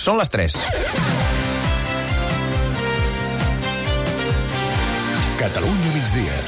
Són les 3. Catalunya migdia.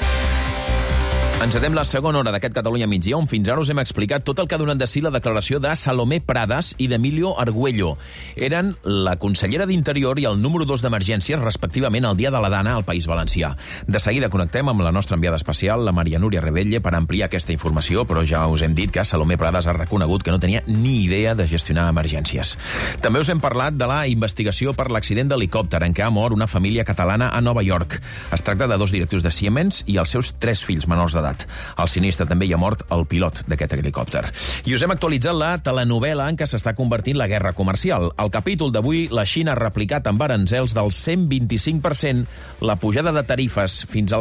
Encetem la segona hora d'aquest Catalunya migdia, on fins ara us hem explicat tot el que ha donat de si la declaració de Salomé Pradas i d'Emilio Argüello. Eren la consellera d'Interior i el número 2 d'Emergències, respectivament, el dia de la Dana al País Valencià. De seguida connectem amb la nostra enviada especial, la Maria Núria Rebelle, per ampliar aquesta informació, però ja us hem dit que Salomé Pradas ha reconegut que no tenia ni idea de gestionar emergències. També us hem parlat de la investigació per l'accident d'helicòpter en què ha mort una família catalana a Nova York. Es tracta de 2 directius de Siemens i els seus 3 fills menors d'edat. Al sinistre també hi ha mort el pilot d'aquest helicòpter. I us hem actualitzat la telenovel·la en què s'està convertint la guerra comercial. Al capítol d'avui, la Xina ha replicat amb aranzels del 125% la pujada de tarifes fins al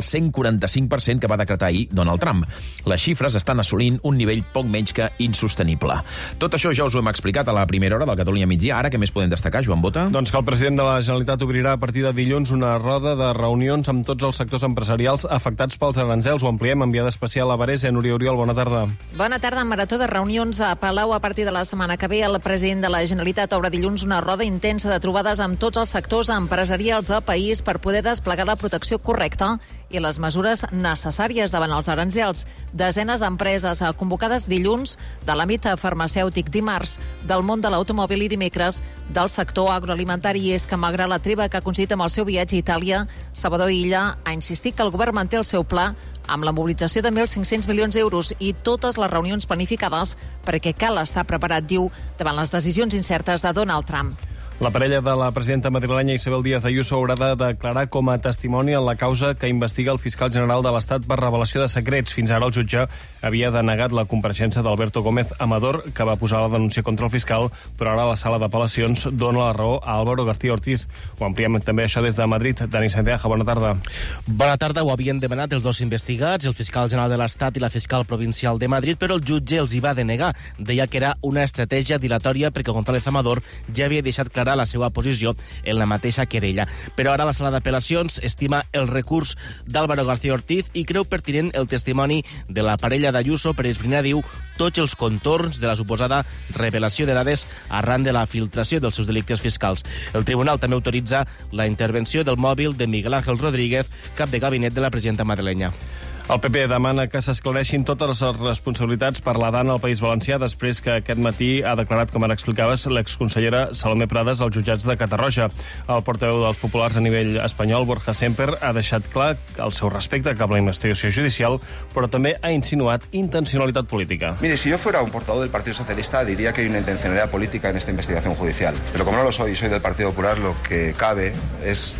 145% que va decretar ahir Donald Trump. Les xifres estan assolint un nivell poc menys que insostenible. Tot això ja us ho hem explicat a la primera hora del Catalunya migdia. Ara, què més podem destacar, Joan Bota? Doncs que el president de la Generalitat obrirà a partir de dilluns una roda de reunions amb tots els sectors empresarials afectats pels aranzels. Ho ampliem amb enviada especial a Varese. Núria Oriol, bona tarda. Bona tarda. En marató de reunions a Palau a partir de la setmana que ve. El president de la Generalitat obre dilluns una roda intensa de trobades amb tots els sectors empresarials del país per poder desplegar la protecció correcta i les mesures necessàries davant els aranzels. Desenes d'empreses convocades dilluns, de l'àmbit farmacèutic dimarts, del món de l'automòbil i dimecres, del sector agroalimentari. I és que, malgrat la treva que ha aconseguit amb el seu viatge a Itàlia, Salvador Illa ha insistit que el govern manté el seu pla amb la mobilització de 1.500 milions d'euros i totes les reunions planificades perquè cal estar preparat, diu, davant les decisions incertes de Donald Trump. La parella de la presidenta madrilenya Isabel Díaz Ayuso haurà de declarar com a testimoni en la causa que investiga el fiscal general de l'Estat per revelació de secrets. Fins ara el jutge havia denegat la compareixença d'Alberto Gómez Amador, que va posar la denúncia contra el fiscal, però ara la sala d'apel·lacions dona la raó a Álvaro García Ortiz. Ho ampliem també això des de Madrid. Dani Santiago, bona tarda. Bona tarda. Ho havien demanat els 2 investigats, el fiscal general de l'Estat i la fiscal provincial de Madrid, però el jutge els hi va denegar. Deia que era una estratègia dilatòria perquè González Amador ja havia deixat clara la seva posició en la mateixa querella. Però ara la sala d'apel·lacions estima el recurs d'Álvaro García Ortiz i creu pertinent el testimoni de la parella d'Ayuso per esbrinar, diu, tots els contorns de la suposada revelació de dades arran de la filtració dels seus delictes fiscals. El tribunal també autoritza la intervenció del mòbil de Miguel Ángel Rodríguez, cap de gabinet de la presidenta madrilenya. El PP demana que s'esclareixin totes les responsabilitats per la Dana al País Valencià després que aquest matí ha declarat, com ara explicaves, l'exconsellera Salomé Pradas als jutjats de Catarroja. El portaveu dels populars a nivell espanyol, Borja Semper, ha deixat clar el seu respecte cap a la investigació judicial, però també ha insinuat intencionalitat política. Mire, si yo fuera un portador del Partido Socialista, diría que hay una intencionalidad política en esta investigación judicial. Pero como no lo soy del Partido Popular, lo que cabe es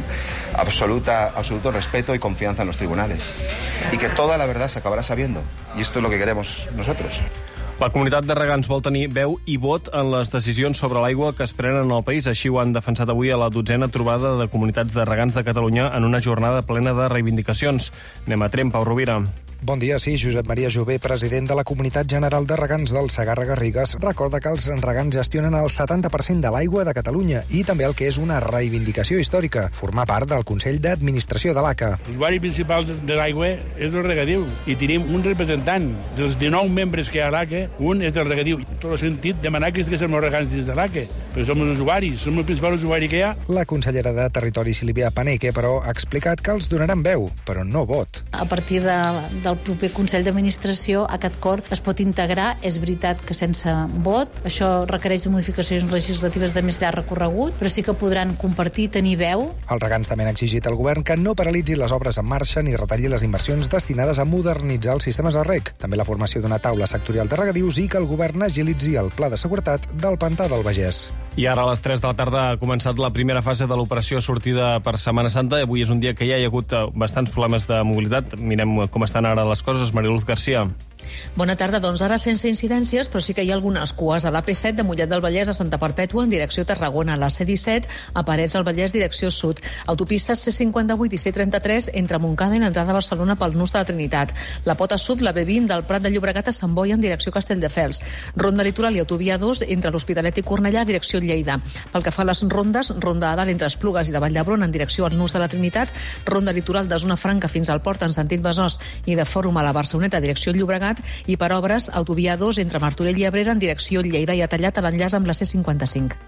absoluto respeto y confianza en los tribunales. Y que toda la verdad se acabará sabiendo. Y esto es lo que queremos nosotros. La comunitat de regants vol tenir veu i vot en les decisions sobre l'aigua que es prenen al país. Així ho han defensat avui a la 12a trobada de comunitats de regants de Catalunya en una jornada plena de reivindicacions. Anem a Tremp, Pau Rovira. Bon dia, sí. Josep Maria Jové, president de la Comunitat General de Regants del Segarra-Garrigues, recorda que els regants gestionen el 70% de l'aigua de Catalunya i també el que és una reivindicació històrica, formar part del Consell d'Administració de l'ACA. L'usuari principal de l'aigua és el regadiu i tenim un representant dels 19 membres que hi ha a l'ACA, un és del regadiu. En tot el sentit, demanar que siguéssim els regants dins de l'ACA, perquè som els usuaris, som el principal usuari que hi ha. La consellera de Territori, Sílvia Paneque, però ha explicat que els donaran veu, però no vot. A partir del proper Consell d'Administració aquest cor es pot integrar. És veritat que sense vot, això requereix de modificacions legislatives de més llarg recorregut, però sí que podran compartir, tenir veu. Els regants també han exigit al govern que no paralitzi les obres en marxa ni retalli les inversions destinades a modernitzar els sistemes de reg. També la formació d'una taula sectorial de regadius i que el govern agilitzi el pla de seguretat del Pantà del Vallès. I ara a les 3 de la tarda ha començat la primera fase de l'operació sortida per Setmana Santa. Avui és un dia que ja hi ha hagut bastants problemes de mobilitat. Mirem com estan ara les coses. Mariluz García. Bona tarda. Doncs ara sense incidències, però sí que hi ha algunes cues a l'AP7 de Mollet del Vallès a Santa Perpètua en direcció Tarragona, a la C17 a Parets del Vallès direcció sud, autopistes C58 i C33 entre Montcada i l'entrada a Barcelona pel nus de la Trinitat, la pota sud, la B20 del Prat de Llobregat a Sant Boi en direcció Castelldefels, ronda litoral i autovia 2 entre l'Hospitalet i Cornellà direcció Lleida. Pel que fa a les rondes, ronda a dalt entre Esplugues i la Vall d'Hebron en direcció al nus de la Trinitat, ronda litoral de Zona Franca fins al port en sentit Besòs i de Fòrum a la Barceloneta direcció Llobregat, i per obres, autovia 2 entre Martorell i Abrera en direcció Lleida i ha tallat a l'enllaç amb la C55.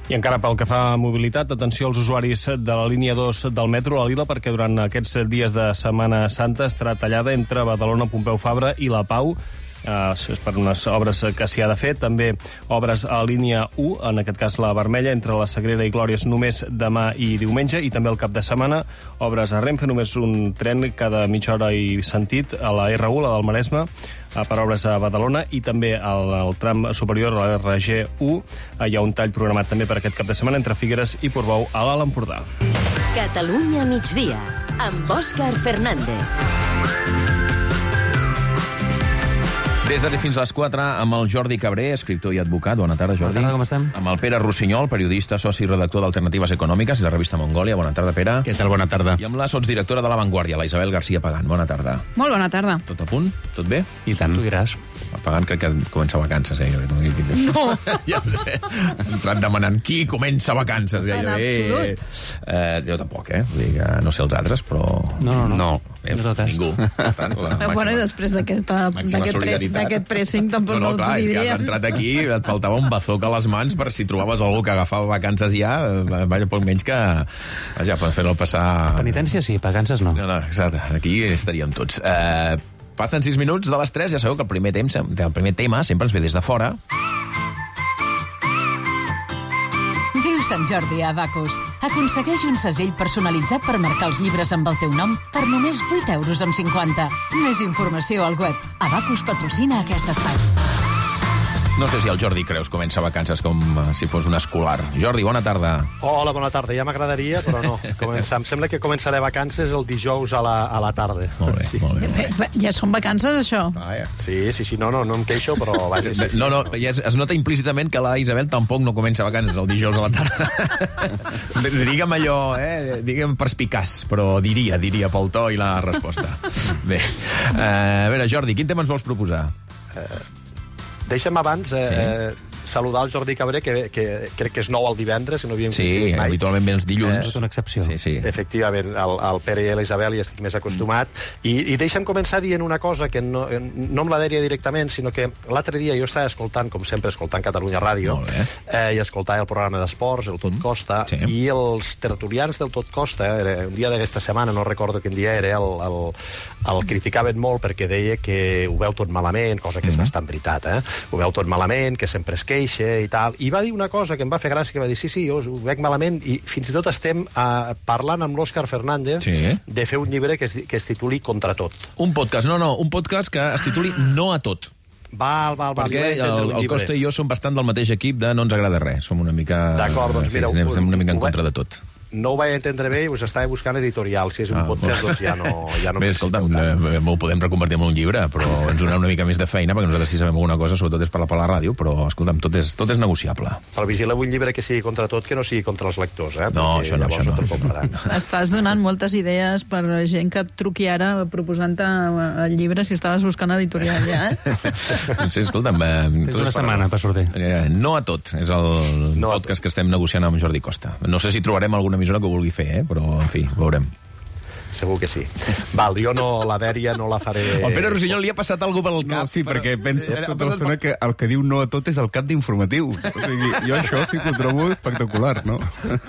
I encara pel que fa a mobilitat, atenció als usuaris de la línia 2 del metro, a Lila, perquè durant aquests dies de Setmana Santa estarà tallada entre Badalona, Pompeu Fabra i La Pau. És per unes obres que s'hi ha de fer. També obres a línia 1, en aquest cas la vermella, entre la Sagrera i Glòries només demà i diumenge, i també el cap de setmana obres a Renfe, només un tren cada mitja hora i sentit, a la R1, la del Maresme, per obres a Badalona, i també al tram superior, a la RG1, hi ha un tall programat també per aquest cap de setmana entre Figueres i Portbou, a l'Alt Empordà. Catalunya migdia, amb Òscar Fernández. Des de fins a les 4 amb el Jordi Cabré, escriptor i advocat. Bona tarda, Jordi. Bona tarda, com estem? Amb el Pere Rossinyol, periodista, soci i redactor d'Alternatives Econòmiques i la revista Mongòlia. Bona tarda, Pere. Què tal? Bona tarda. I amb la sotsdirectora de La Vanguardia, la Isabel García Pagán. Bona tarda. Molt bona tarda. Tot a punt? Tot bé? I tant. Tu diràs. Pagán crec que comença vacances, No! Ja ho sé. He entrat demanant qui comença vacances, gairebé. Jo tampoc, Vull dir que no sé els altres, però... No. Ningú. Bueno, i després d'aquest pressing tampoc no clar, t'ho és que diria. has entrat aquí, et faltava un bazoc a les mans per si trobaves algú que agafava vacances ja, poc menys que... Vaja, per fer-lo passar... Penitència sí, vacances no. No, exacte, aquí estaríem tots. Passen 6 minuts de les 3, ja sabeu que el primer tema sempre ens ve des de fora. Viu Sant Jordi a Abacus. Aconsegueix un segell personalitzat per marcar els llibres amb el teu nom per només 8,50 €. Més informació al web. Abacus patrocina aquest espai. No sé si el Jordi Creus comença vacances com si fos un escolar. Jordi, bona tarda. Hola, bona tarda. Ja m'agradaria, però no. Em sembla que començaré vacances el dijous a la tarda. Molt bé, sí. molt bé. Ja són vacances, això? Sí, no em queixo, però... Vaja, sí. No, ja es nota implícitament que la Isabel tampoc no comença vacances el dijous a la tarda. Digue'm allò, digue'm perspicaç, però diria pel to i la resposta. Bé, a veure, Jordi, quin tema ens vols proposar? Deixa'm abans saludar el Jordi Cabré, que crec que és nou el divendres, si no havíem coincidit mai. Habitualment ve els dilluns. És una excepció. Sí. Efectivament, el Pere i l'Isabel hi estic més acostumat. I deixa'm començar dient una cosa que no em la deia directament, sinó que l'altre dia jo estava escoltant, com sempre, escoltant Catalunya Ràdio, i escoltava el programa d'esports, el Tot Costa, i els tertulians del Tot Costa, un dia d'aquesta setmana, no recordo quin dia era, el criticaven molt perquè deia que ho veu tot malament, cosa que és bastant veritat, ho veu tot malament, que sempre es queixa i tal, i va dir una cosa que em va fer gràcia, que va dir, sí, jo ho veig malament, i fins i tot estem parlant amb l'Òscar Fernández de fer un llibre que es tituli Contra tot. Un podcast, un podcast que es tituli No a tot. Val. Perquè el Costa i jo som bastant del mateix equip de no ens agrada res. Som una mica... D'acord, doncs mira... Estem una mica en contra de tot. No ho vaig entendre bé i us estava buscant editorial. Si és un podcast, doncs ja no... Bé, escolta, ho podem reconvertir en un llibre, però ens donarà una mica més de feina, perquè nosaltres sí sabem alguna cosa, sobretot és per la ràdio, però, escolta'm, tot és negociable. Però vigileu un llibre que sigui contra tot, que no sigui contra els lectors, No, això no. Estàs donant moltes idees per gent que et truqui ara proposant-te el llibre si estaves buscant editorial ja, Sí, escolta'm... És una setmana per sortir. No a tot, és el podcast que estem negociant amb Jordi Costa. No sé si trobarem alguna emissora que ho vulgui fer, però, en fi, veurem. Segur que sí. Val, jo la dèria no la faré... El Pere Rossinyol li ha passat alguna cosa pel cap. No, sí, perquè penso tota l'estona que el que diu no a tot és el cap d'informatiu. O sigui, jo això sí que ho trobo espectacular, no?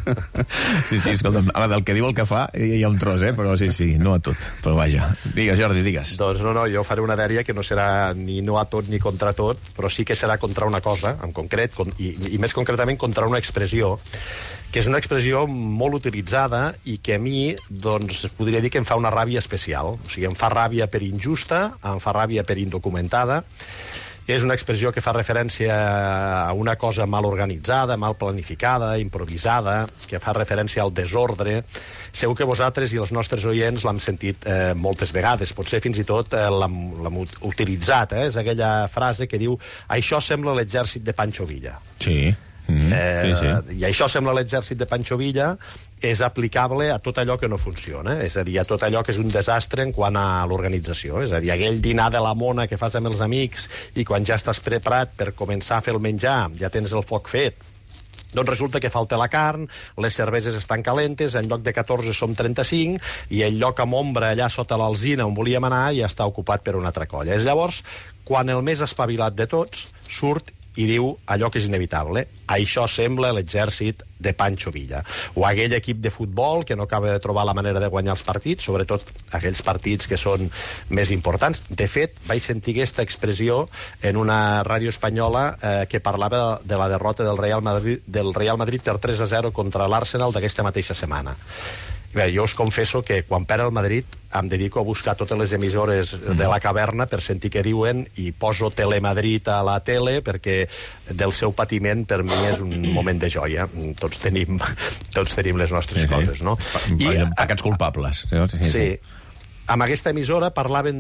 Sí, escolta'm, ara del que diu el que fa hi ha un tros, però sí, no a tot. Però vaja, digues, Jordi, digues. Doncs no, jo faré una dèria que no serà ni no a tot ni contra tot, però sí que serà contra una cosa, en concret, i més concretament contra una expressió, que és una expressió molt utilitzada i que a mi, doncs, podria dir que em fa una ràbia especial. O sigui, em fa ràbia per injusta, em fa ràbia per indocumentada. És una expressió que fa referència a una cosa mal organitzada, mal planificada, improvisada, que fa referència al desordre. Segur que vosaltres i els nostres oients l'hem sentit moltes vegades, potser fins i tot l'hem utilitzat. És aquella frase que diu «Això sembla l'exèrcit de Pancho Villa». Sí. I això sembla l'exèrcit de Pancho Villa, és aplicable a tot allò que no funciona, és a dir, a tot allò que és un desastre en quant a l'organització, és a dir, aquell dinar de la mona que fas amb els amics i quan ja estàs preparat per començar a fer el menjar, ja tens el foc fet, doncs resulta que falta la carn, les cerveses estan calentes, en lloc de 14 som 35, i el lloc amb ombra allà sota l'alzina on volíem anar ja està ocupat per una altra colla. És llavors quan el més espavilat de tots surt i diu allò que és inevitable. Això sembla l'exèrcit de Pancho Villa. O aquell equip de futbol que no acaba de trobar la manera de guanyar els partits, sobretot aquells partits que són més importants. De fet, vaig sentir aquesta expressió en una ràdio espanyola que parlava de la derrota del Real Madrid per 3-0 contra l'Arsenal d'aquesta mateixa setmana. Bé, jo us confesso que quan perd el Madrid em dedico a buscar totes les emissores de la caverna per sentir què diuen i poso Telemadrid a la tele perquè del seu patiment per mi és un moment de joia. Tots tenim les nostres coses, no? Pecats culpables. Sí. Amb aquesta emissora parlava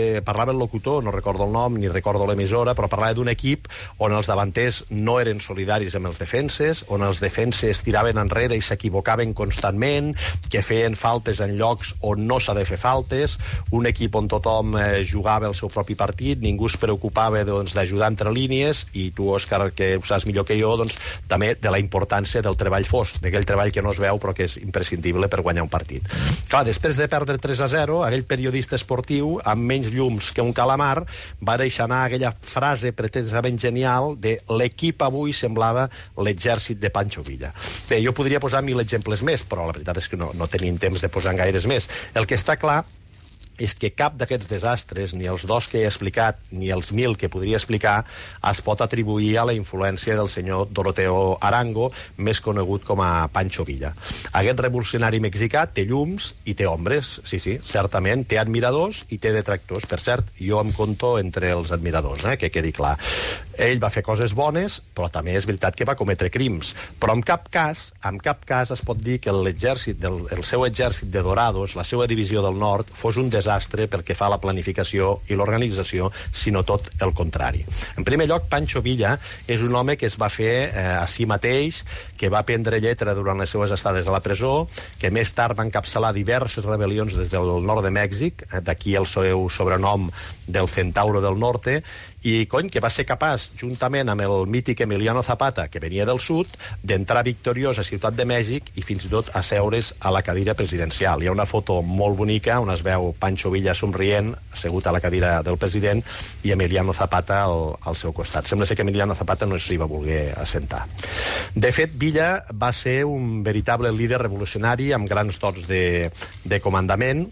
el locutor, no recordo el nom ni recordo l'emissora, però parlava d'un equip on els davanters no eren solidaris amb els defenses, on els defenses tiraven enrere i s'equivocaven constantment, que feien faltes en llocs on no s'ha de fer faltes, un equip on tothom jugava el seu propi partit, ningú es preocupava d'ajudar entre línies, i tu, Òscar, que ho saps millor que jo, també de la importància del treball fosc, d'aquell treball que no es veu però que és imprescindible per guanyar un partit. Clar, després de perdre 3-0, aquell periodista esportiu, amb menys llums que un calamar, va deixar anar aquella frase pretensament genial de l'equip avui semblava l'exèrcit de Pancho Villa. Bé, jo podria posar 1000 exemples més, però la veritat és que no tenim temps de posar gaires més. El que està clar és que cap d'aquests desastres, ni els 2 que he explicat, ni els 1000 que podria explicar, es pot atribuir a la influència del senyor Doroteo Arango, més conegut com a Pancho Villa. Aquest revolucionari mexicà té llums i té ombres, sí, certament, té admiradors i té detractors. Per cert, jo em conto entre els admiradors, que quedi clar. Ell va fer coses bones, però també és veritat que va cometre crims. Però en cap cas es pot dir que el seu exèrcit de dorados, la seva divisió del nord, fos un desastre perquè fa la planificació i l'organització, sinó tot el contrari. En primer lloc, Pancho Villa és un home que es va fer a si mateix, que va prendre lletra durant les seues estades a la presó, que més tard va encapçalar diverses rebel·lions des del nord de Mèxic, d'aquí el seu sobrenom del Centauro del Norte, i que va ser capaç, juntament amb el mític Emiliano Zapata, que venia del sud, d'entrar victoriós a Ciutat de Mèxic i fins i tot asseure's a la cadira presidencial. Hi ha una foto molt bonica on es veu Pancho Villa somrient, assegut a la cadira del president, i Emiliano Zapata al seu costat. Sembla ser que Emiliano Zapata no s'hi va voler assentar. De fet, Villa va ser un veritable líder revolucionari amb grans dots de comandament,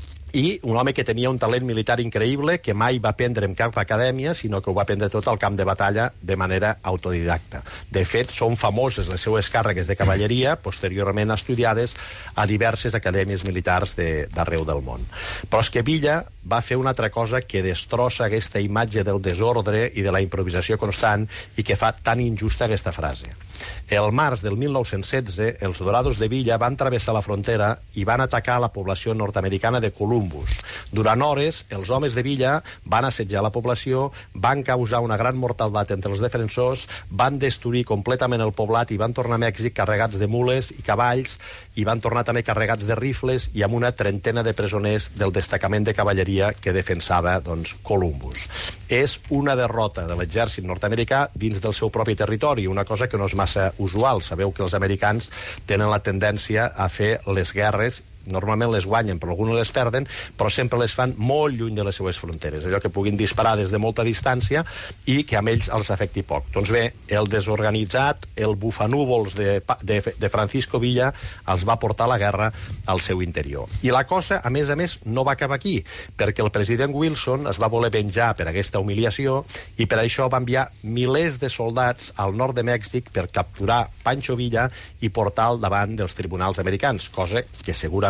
i un home que tenia un talent militar increïble, que mai va aprendre en cap acadèmia, sinó que ho va aprendre tot al camp de batalla de manera autodidacta. De fet, són famoses les seues càrregues de cavalleria, posteriorment estudiades a diverses acadèmies militars d'arreu del món. Però és que Villa va fer una altra cosa que destrossa aquesta imatge del desordre i de la improvisació constant i que fa tan injusta aquesta frase. El març del 1916, els dorados de Villa van travessar la frontera i van atacar la població nord-americana de Columbus. Durant hores, els homes de Villa van assetjar la població, van causar una gran mortaldat entre els defensors, van destruir completament el poblat i van tornar a Mèxic carregats de mules i cavalls, i van tornar també carregats de rifles i amb una trentena de presoners del destacament de cavalleria que defensava Columbus. És una derrota de l'exèrcit nord-americà dins del seu propi territori, una cosa que no és massa usual. Sabeu que els americans tenen la tendència a fer les guerres, normalment les guanyen, però algunes les perden, però sempre les fan molt lluny de les seues fronteres, allò que puguin disparar des de molta distància i que a ells els afecti poc. Doncs bé, el desorganitzat, el bufanúvols de Francisco Villa els va portar la guerra al seu interior. I la cosa, a més, no va acabar aquí, perquè el president Wilson es va voler venjar per aquesta humiliació i per això va enviar milers de soldats al nord de Mèxic per capturar Pancho Villa i portar-lo davant dels tribunals americans, cosa que segurament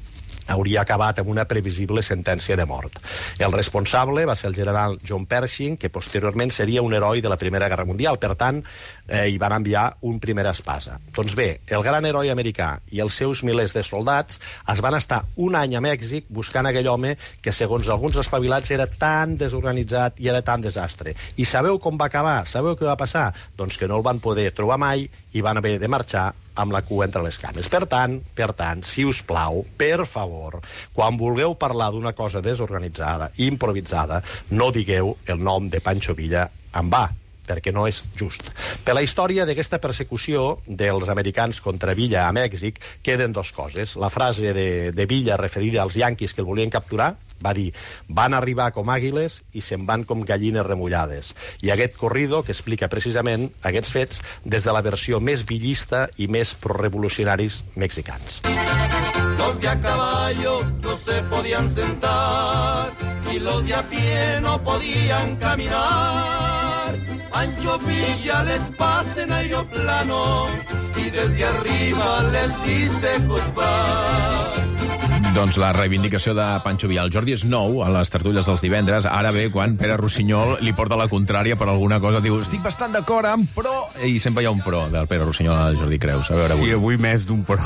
hauria acabat amb una previsible sentència de mort. El responsable va ser el general John Pershing, que posteriorment seria un heroi de la Primera Guerra Mundial. Per tant, hi van enviar un primer espasa. Doncs bé, el gran heroi americà i els seus milers de soldats es van estar un any a Mèxic buscant aquell home que, segons alguns espavilats, era tan desorganitzat i era tan desastre. I sabeu com va acabar? Sabeu què va passar? Doncs que no el van poder trobar mai i van haver de marxar amb la cua entre les cames. Per tant, si us plau, per favor, quan vulgueu parlar d'una cosa desorganitzada i improvisada, no digueu el nom de Pancho Villa en va, perquè no és just. Per la història d'aquesta persecució dels americans contra Villa a Mèxic queden dues coses. La frase de Villa referida als yanquis que el volien capturar, va dir, van arribar com àguiles i se'n van com gallines remullades. I aquest corrido que explica precisament aquests fets des de la versió més villista i més prorevolucionaris mexicans. Los de a caballo no se podían sentar y los de a pie no podían caminar. Pancho Villa les pasa en aeroplano y desde arriba les dice goodbye. Doncs la reivindicació de Pancho Villa. El Jordi és nou a les tertúlies dels divendres. Ara ve quan Pere Rossinyol li porta la contrària per alguna cosa. Diu, estic bastant d'acord amb però... I sempre hi ha un però del Pere Rossinyol al Jordi Creus. A veure, avui. Sí, avui més d'un però.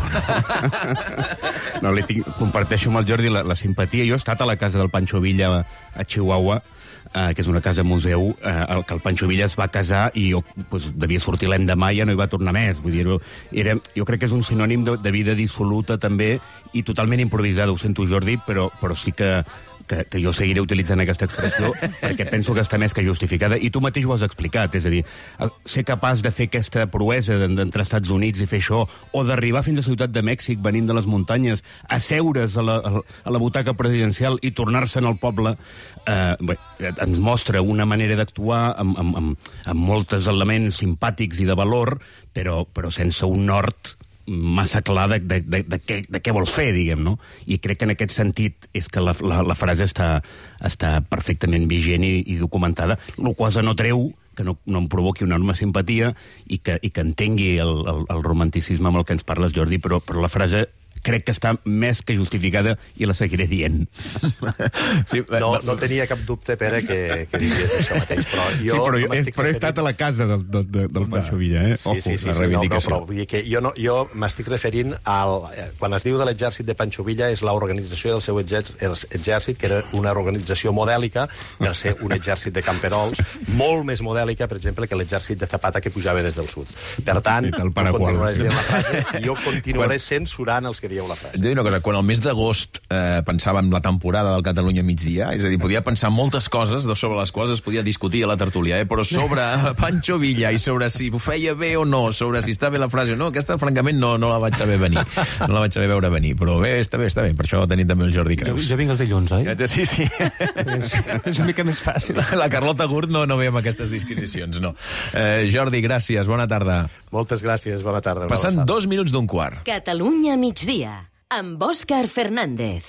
No, comparteixo amb el Jordi la simpatia. Jo he estat a la casa del Pancho Villa a Chihuahua, que és una casa museu, que el Pancho Villa es va casar i devia sortir l'endemà i ja no hi va tornar més. Vull dir, jo crec que és un sinònim de vida dissoluta també i totalment improvisada. Ho sento, Jordi, però sí que jo seguiré utilitzant aquesta expressió perquè penso que està més que justificada i tu mateix ho has explicat, és a dir, ser capaç de fer aquesta proesa d'entrar als Estats Units i fer això, o d'arribar fins a Ciutat de Mèxic venint de les muntanyes, asseure's a la butaca presidencial i tornar-se'n al poble, ens mostra una manera d'actuar amb molts elements simpàtics i de valor, però sense un nord massa clar de què vol fer, diguem, no? I crec que en aquest sentit és que la frase està perfectament vigent i documentada, la cosa no treu que no em provoqui una enorme simpatia i que entengui el romanticisme amb el que ens parles, Jordi, però la frase crec que està més que justificada i la seguiré dient. Sí, no tenia cap dubte, Pere, que digués això mateix, però jo... Sí, però he estat a la casa del Pancho Villa, eh? Sí, la reivindicació. No, però vull dir que jo m'estic referint al... Quan es diu de l'exèrcit de Pancho Villa és l'organització del seu exèrcit, que era una organització modèlica per ser un exèrcit de camperols, molt més modèlica, per exemple, que l'exèrcit de Zapata que pujava des del sud. Per tant, jo continuaré censurant els que dieu la frase. Diu una cosa, quan al mes d'agost pensàvem la temporada del Catalunya migdia, és a dir, podia pensar moltes coses sobre les quals es podia discutir a la tertúlia, però sobre Pancho Villa i sobre si ho feia bé o no, sobre si està bé la frase o no, aquesta, francament, no la vaig saber venir. No la vaig saber veure venir, però bé, està bé. Per això tenim també el Jordi Creus. Jo vinc els dilluns, oi? Sí. És una mica més fàcil. La Carlota Gurt no ve amb aquestes disquisicions, no. Jordi, gràcies, bona tarda. Moltes gràcies, bona tarda. Passant 2 minuts d'un quart. Catalunya migdia, amb Òscar Fernández.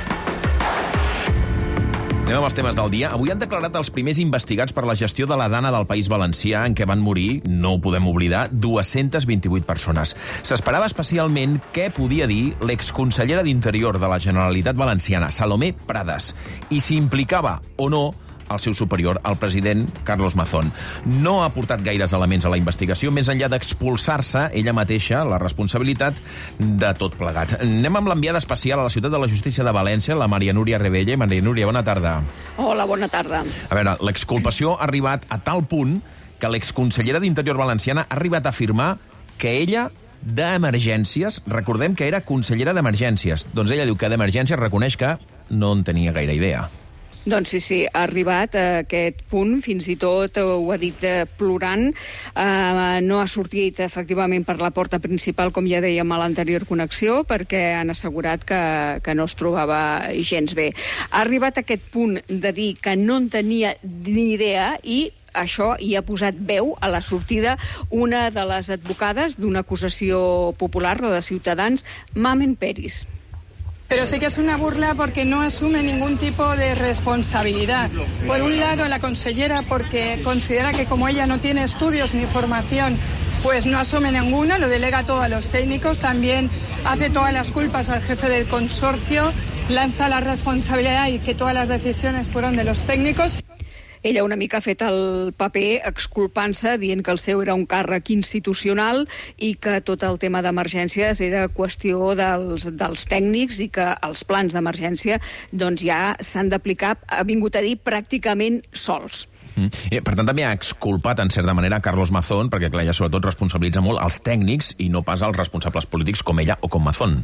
Anem amb els temes del dia. Avui han declarat els primers investigats per la gestió de la Dana del País Valencià, en què van morir, no ho podem oblidar, 228 persones. S'esperava especialment què podia dir l'exconsellera d'Interior de la Generalitat Valenciana, Salomé Prades, i si implicava o no el seu superior, el president Carlos Mazón. No ha aportat gaires elements a la investigació, més enllà d'expulsar-se ella mateixa la responsabilitat de tot plegat. Anem amb l'enviada especial a la Ciutat de la Justícia de València, la Maria Núria Rebelle. Maria Núria, bona tarda. Hola, bona tarda. A veure, l'exculpació ha arribat a tal punt que l'exconsellera d'Interior valenciana ha arribat a afirmar que ella d'emergències, recordem que era consellera d'emergències, doncs ella diu que d'emergències reconeix que no en tenia gaire idea. Doncs sí, ha arribat a aquest punt, fins i tot ho ha dit plorant, no ha sortit efectivament per la porta principal, com ja dèiem a l'anterior connexió, perquè han assegurat que no es trobava gens bé. Ha arribat a aquest punt de dir que no en tenia ni idea i això hi ha posat veu a la sortida una de les advocades d'una acusació popular, la de Ciutadans, Mamen Peris. Pero sí que es una burla porque no asume ningún tipo de responsabilidad. Por un lado, la consellera, porque considera que como ella no tiene estudios ni formación, pues no asume ninguna, lo delega todo a los técnicos, también hace todas las culpas al jefe del consorcio, lanza la responsabilidad y que todas las decisiones fueron de los técnicos. Ella una mica ha fet el paper exculpant-se, dient que el seu era un càrrec institucional i que tot el tema d'emergències era qüestió dels tècnics i que els plans d'emergència doncs ja s'han d'aplicar, ha vingut a dir, pràcticament sols. Per tant, també ha exculpat, en certa manera, Carlos Mazón, perquè, clar, ella sobretot responsabilitza molt els tècnics i no pas els responsables polítics com ella o com Mazón.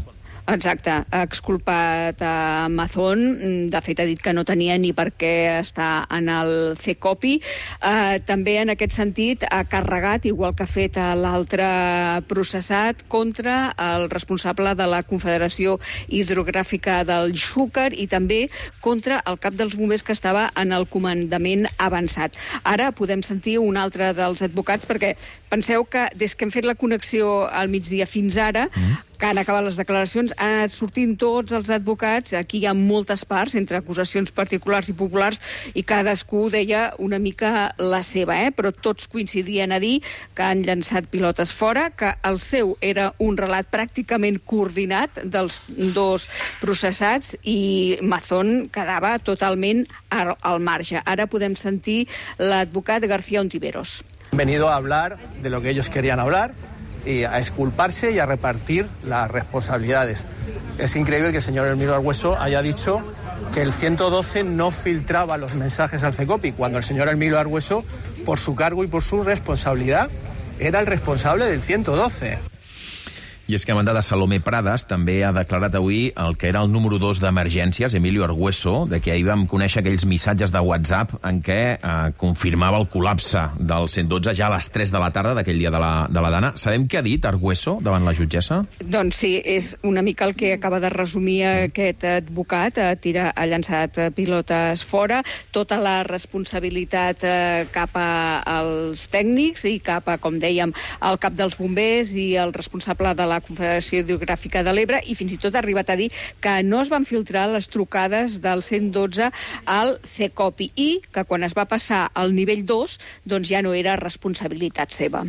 Exacte, ha exculpat a Mazón, de fet ha dit que no tenia ni per què estar en el CECOPI. També en aquest sentit ha carregat, igual que ha fet l'altre processat, contra el responsable de la Confederació Hidrogràfica del Xúquer i també contra el cap dels bombers que estava en el comandament avançat. Ara podem sentir un altre dels advocats, perquè penseu que des que hem fet la connexió al migdia fins ara, que han acabat les declaracions, han anat sortint tots els advocats. Aquí hi ha moltes parts, entre acusacions particulars i populars, i cadascú deia una mica la seva, però tots coincidien a dir que han llançat pilotes fora, que el seu era un relat pràcticament coordinat dels dos processats i Mazón quedava totalment al marge. Ara podem sentir l'advocat García Ontiveros. Han venido a hablar de lo que ellos querían hablar, y a exculparse y a repartir las responsabilidades. Es increíble que el señor Emilio Argüeso haya dicho que el 112 no filtraba los mensajes al CECOPI, cuando el señor Emilio Argüeso, por su cargo y por su responsabilidad, era el responsable del 112. I és que, a banda de Salomé Pradas, també ha declarat avui el que era el número 2 d'emergències, Emilio Argüeso, de qui ahir vam conèixer aquells missatges de WhatsApp en què confirmava el col·lapse del 112 ja a les 3 de la tarda d'aquell dia de la Dana. Sabem què ha dit Argüeso davant la jutgessa? Doncs sí, és una mica el que acaba de resumir aquest advocat. Ha llançat pilotes fora, tota la responsabilitat cap als tècnics i cap a, com dèiem, el cap dels bombers i el responsable de la Confederació Hidrogràfica de l'Ebre, i fins i tot ha arribat a dir que no es van filtrar les trucades del 112 al CECOPI i que quan es va passar al nivell 2 doncs ja no era responsabilitat seva.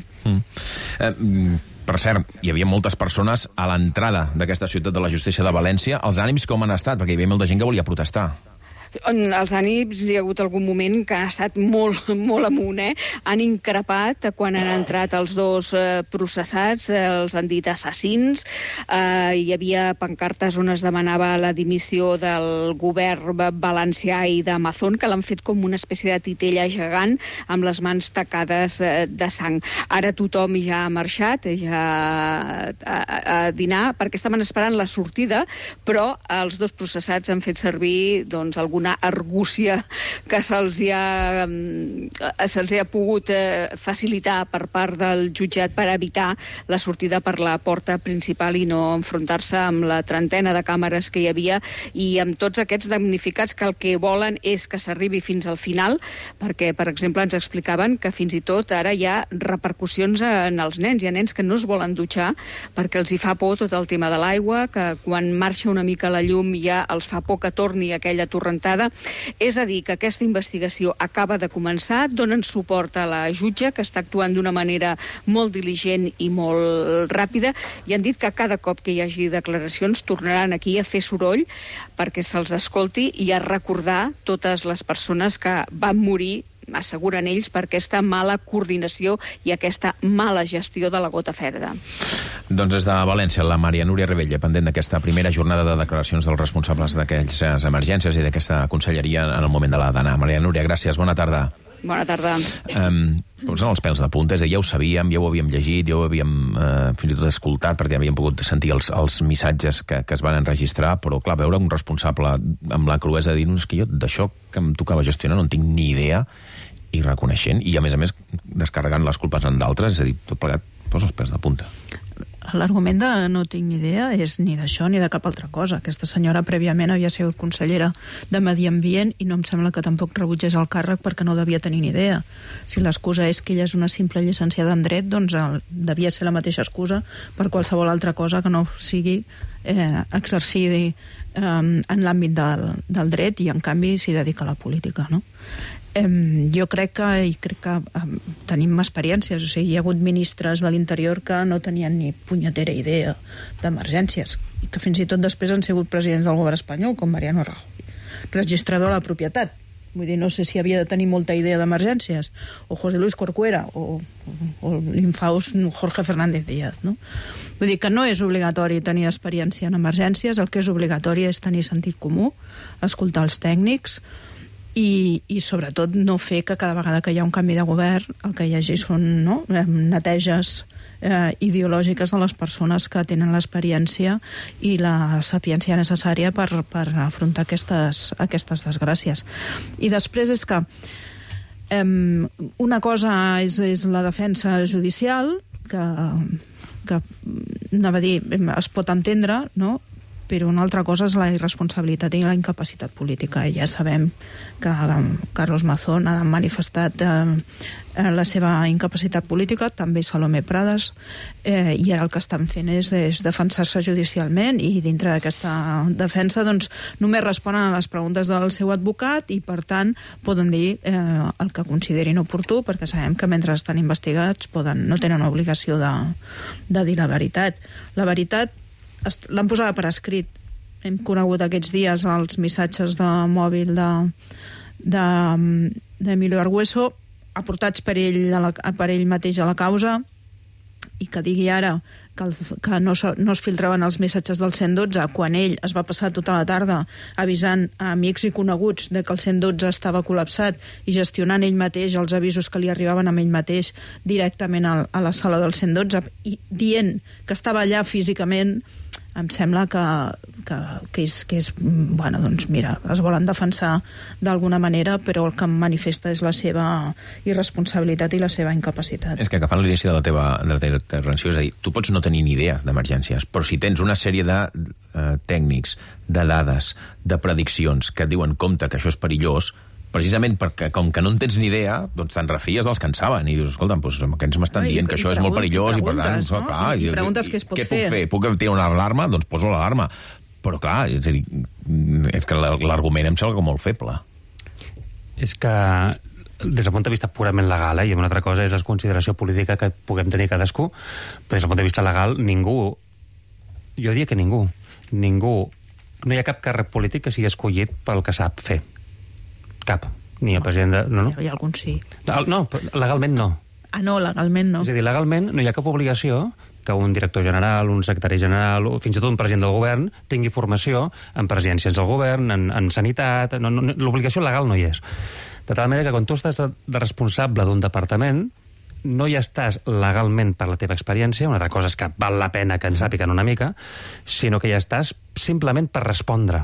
Per cert, hi havia moltes persones a l'entrada d'aquesta ciutat de la justícia de València. Els ànims com han estat? Perquè hi havia molta gent que volia protestar. Els ànims, hi ha hagut algun moment que han estat molt amunt, Han increpat quan han entrat els dos processats, els han dit assassins. Hi havia pancartes on es demanava la dimissió del govern valencià i de Mazón, que l'han fet com una espècie de titella gegant amb les mans tacades de sang. Ara tothom ja ha marxat, ja a dinar, perquè estaven esperant la sortida, però els dos processats han fet servir alguna argúcia que se'ls ha pogut facilitar per part del jutjat per evitar la sortida per la porta principal i no enfrontar-se amb la trentena de càmeres que hi havia i amb tots aquests damnificats que el que volen és que s'arribi fins al final, perquè, per exemple, ens explicaven que fins i tot ara hi ha repercussions en els nens. Hi ha nens que no es volen dutxar perquè els hi fa por tot el tema de l'aigua, que quan marxa una mica la llum ja els fa por que torni aquella torrentada. És a dir, que aquesta investigació acaba de començar, donen suport a la jutge, que està actuant d'una manera molt diligent i molt ràpida, i han dit que cada cop que hi hagi declaracions tornaran aquí a fer soroll perquè se'ls escolti i a recordar totes les persones que van morir, asseguren ells, per aquesta mala coordinació i aquesta mala gestió de la gota verda. Doncs des de València, la Maria Núria Rebella, pendent d'aquesta primera jornada de declaracions dels responsables d'aquelles emergències i d'aquesta conselleria en el moment de la Dana. Maria Núria, gràcies, bona tarda. Bona tarda. Posen els pèls de punta, ja ho sabíem, ja ho havíem llegit, ja ho havíem fins i tot escoltat, perquè havíem pogut sentir els missatges que es van enregistrar, però clar, veure un responsable amb la cruesa de dir-nos que jo d'això que em tocava gestionar no en tinc ni idea, i reconeixent, i a més descarregant les culpes en d'altres, és a dir, tot plegat posa els pèls de punta. L'argument de no tinc ni idea és ni d'això ni de cap altra cosa. Aquesta senyora prèviament havia sigut consellera de Medi Ambient i no em sembla que tampoc rebutgés el càrrec perquè no devia tenir ni idea. Si l'excusa és que ella és una simple llicenciada en dret, doncs devia ser la mateixa excusa per qualsevol altra cosa que no sigui exercir en l'àmbit del dret i en canvi s'hi dedica a la política, no? Jo crec que tenim experiències, o sigui, hi ha hagut ministres de l'Interior que no tenien ni punyetera idea d'emergències i que fins i tot després han sigut presidents del govern espanyol, com Mariano Rajoy, registrador de la propietat. Vull dir, no sé si havia de tenir molta idea d'emergències, o José Luis Corcuera, o l'infaust Jorge Fernández Díaz, no? Vull dir que no és obligatori tenir experiència en emergències, el que és obligatori és tenir sentit comú, escoltar els tècnics, i sobretot no fer que cada vegada que hi ha un canvi de govern el que hi hagi són neteges ideològiques de les persones que tenen l'experiència i la sapiència necessària per afrontar aquestes desgràcies. I després és que una cosa és la defensa judicial, que anava a dir, es pot entendre, no?, però una altra cosa és la irresponsabilitat i la incapacitat política. Ja sabem que Carlos Mazón ha manifestat la seva incapacitat política, també Salomé Pradas, i ara el que estan fent és defensar-se judicialment, i dintre d'aquesta defensa doncs, només responen a les preguntes del seu advocat i, per tant, poden dir el que considerin oportú, perquè sabem que mentre estan investigats no tenen obligació de dir la veritat. La veritat l'han posada per escrit. Hem conegut aquests dies els missatges de mòbil d'Emilio Argüello, aportats per ell mateix a la causa, i que digui ara que no es filtraven els missatges del 112 quan ell es va passar tota la tarda avisant a amics i coneguts de que el 112 estava col·lapsat i gestionant ell mateix els avisos que li arribaven a ell mateix directament a la sala del 112 i dient que estava allà físicament, em sembla que és bueno, doncs mira, es volen defensar d'alguna manera, però el que em manifesta és la seva irresponsabilitat i la seva incapacitat. És que agafant l'inici de la teva intervenció, és a dir, tu pots no tenir ni idees d'emergències, però si tens una sèrie de tècnics, de dades, de prediccions que et diuen compte que això és perillós, precisament perquè com que no en tens ni idea, doncs te'n refies dels que en saben i dius, escolta, doncs aquests m'estan dient que això és molt perillós i per tant, clar, i preguntes què es pot fer. Què puc fer? Puc tirar una alarma? Doncs poso l'alarma. Però clar, és a dir, és que l'argument em sembla molt feble. És que des del punt de vista purament legal, i una altra cosa és la consideració política que puguem tenir cadascú, però des del punt de vista legal ningú, jo diria que ningú, no hi ha cap càrrec polític que sigui escollit pel que sap fer. Cap. Ni el president de... No. Hi ha algun sí. No, legalment no. No, legalment no. És a dir, legalment no hi ha cap obligació que un director general, un secretari general, o fins i tot un president del govern tingui formació en presidències del govern, en sanitat... L'obligació legal no hi és. De tal manera que quan tu estàs de responsable d'un departament, no hi estàs legalment per la teva experiència, una altra cosa és que val la pena que en sàpiguen una mica, sinó que hi estàs simplement per respondre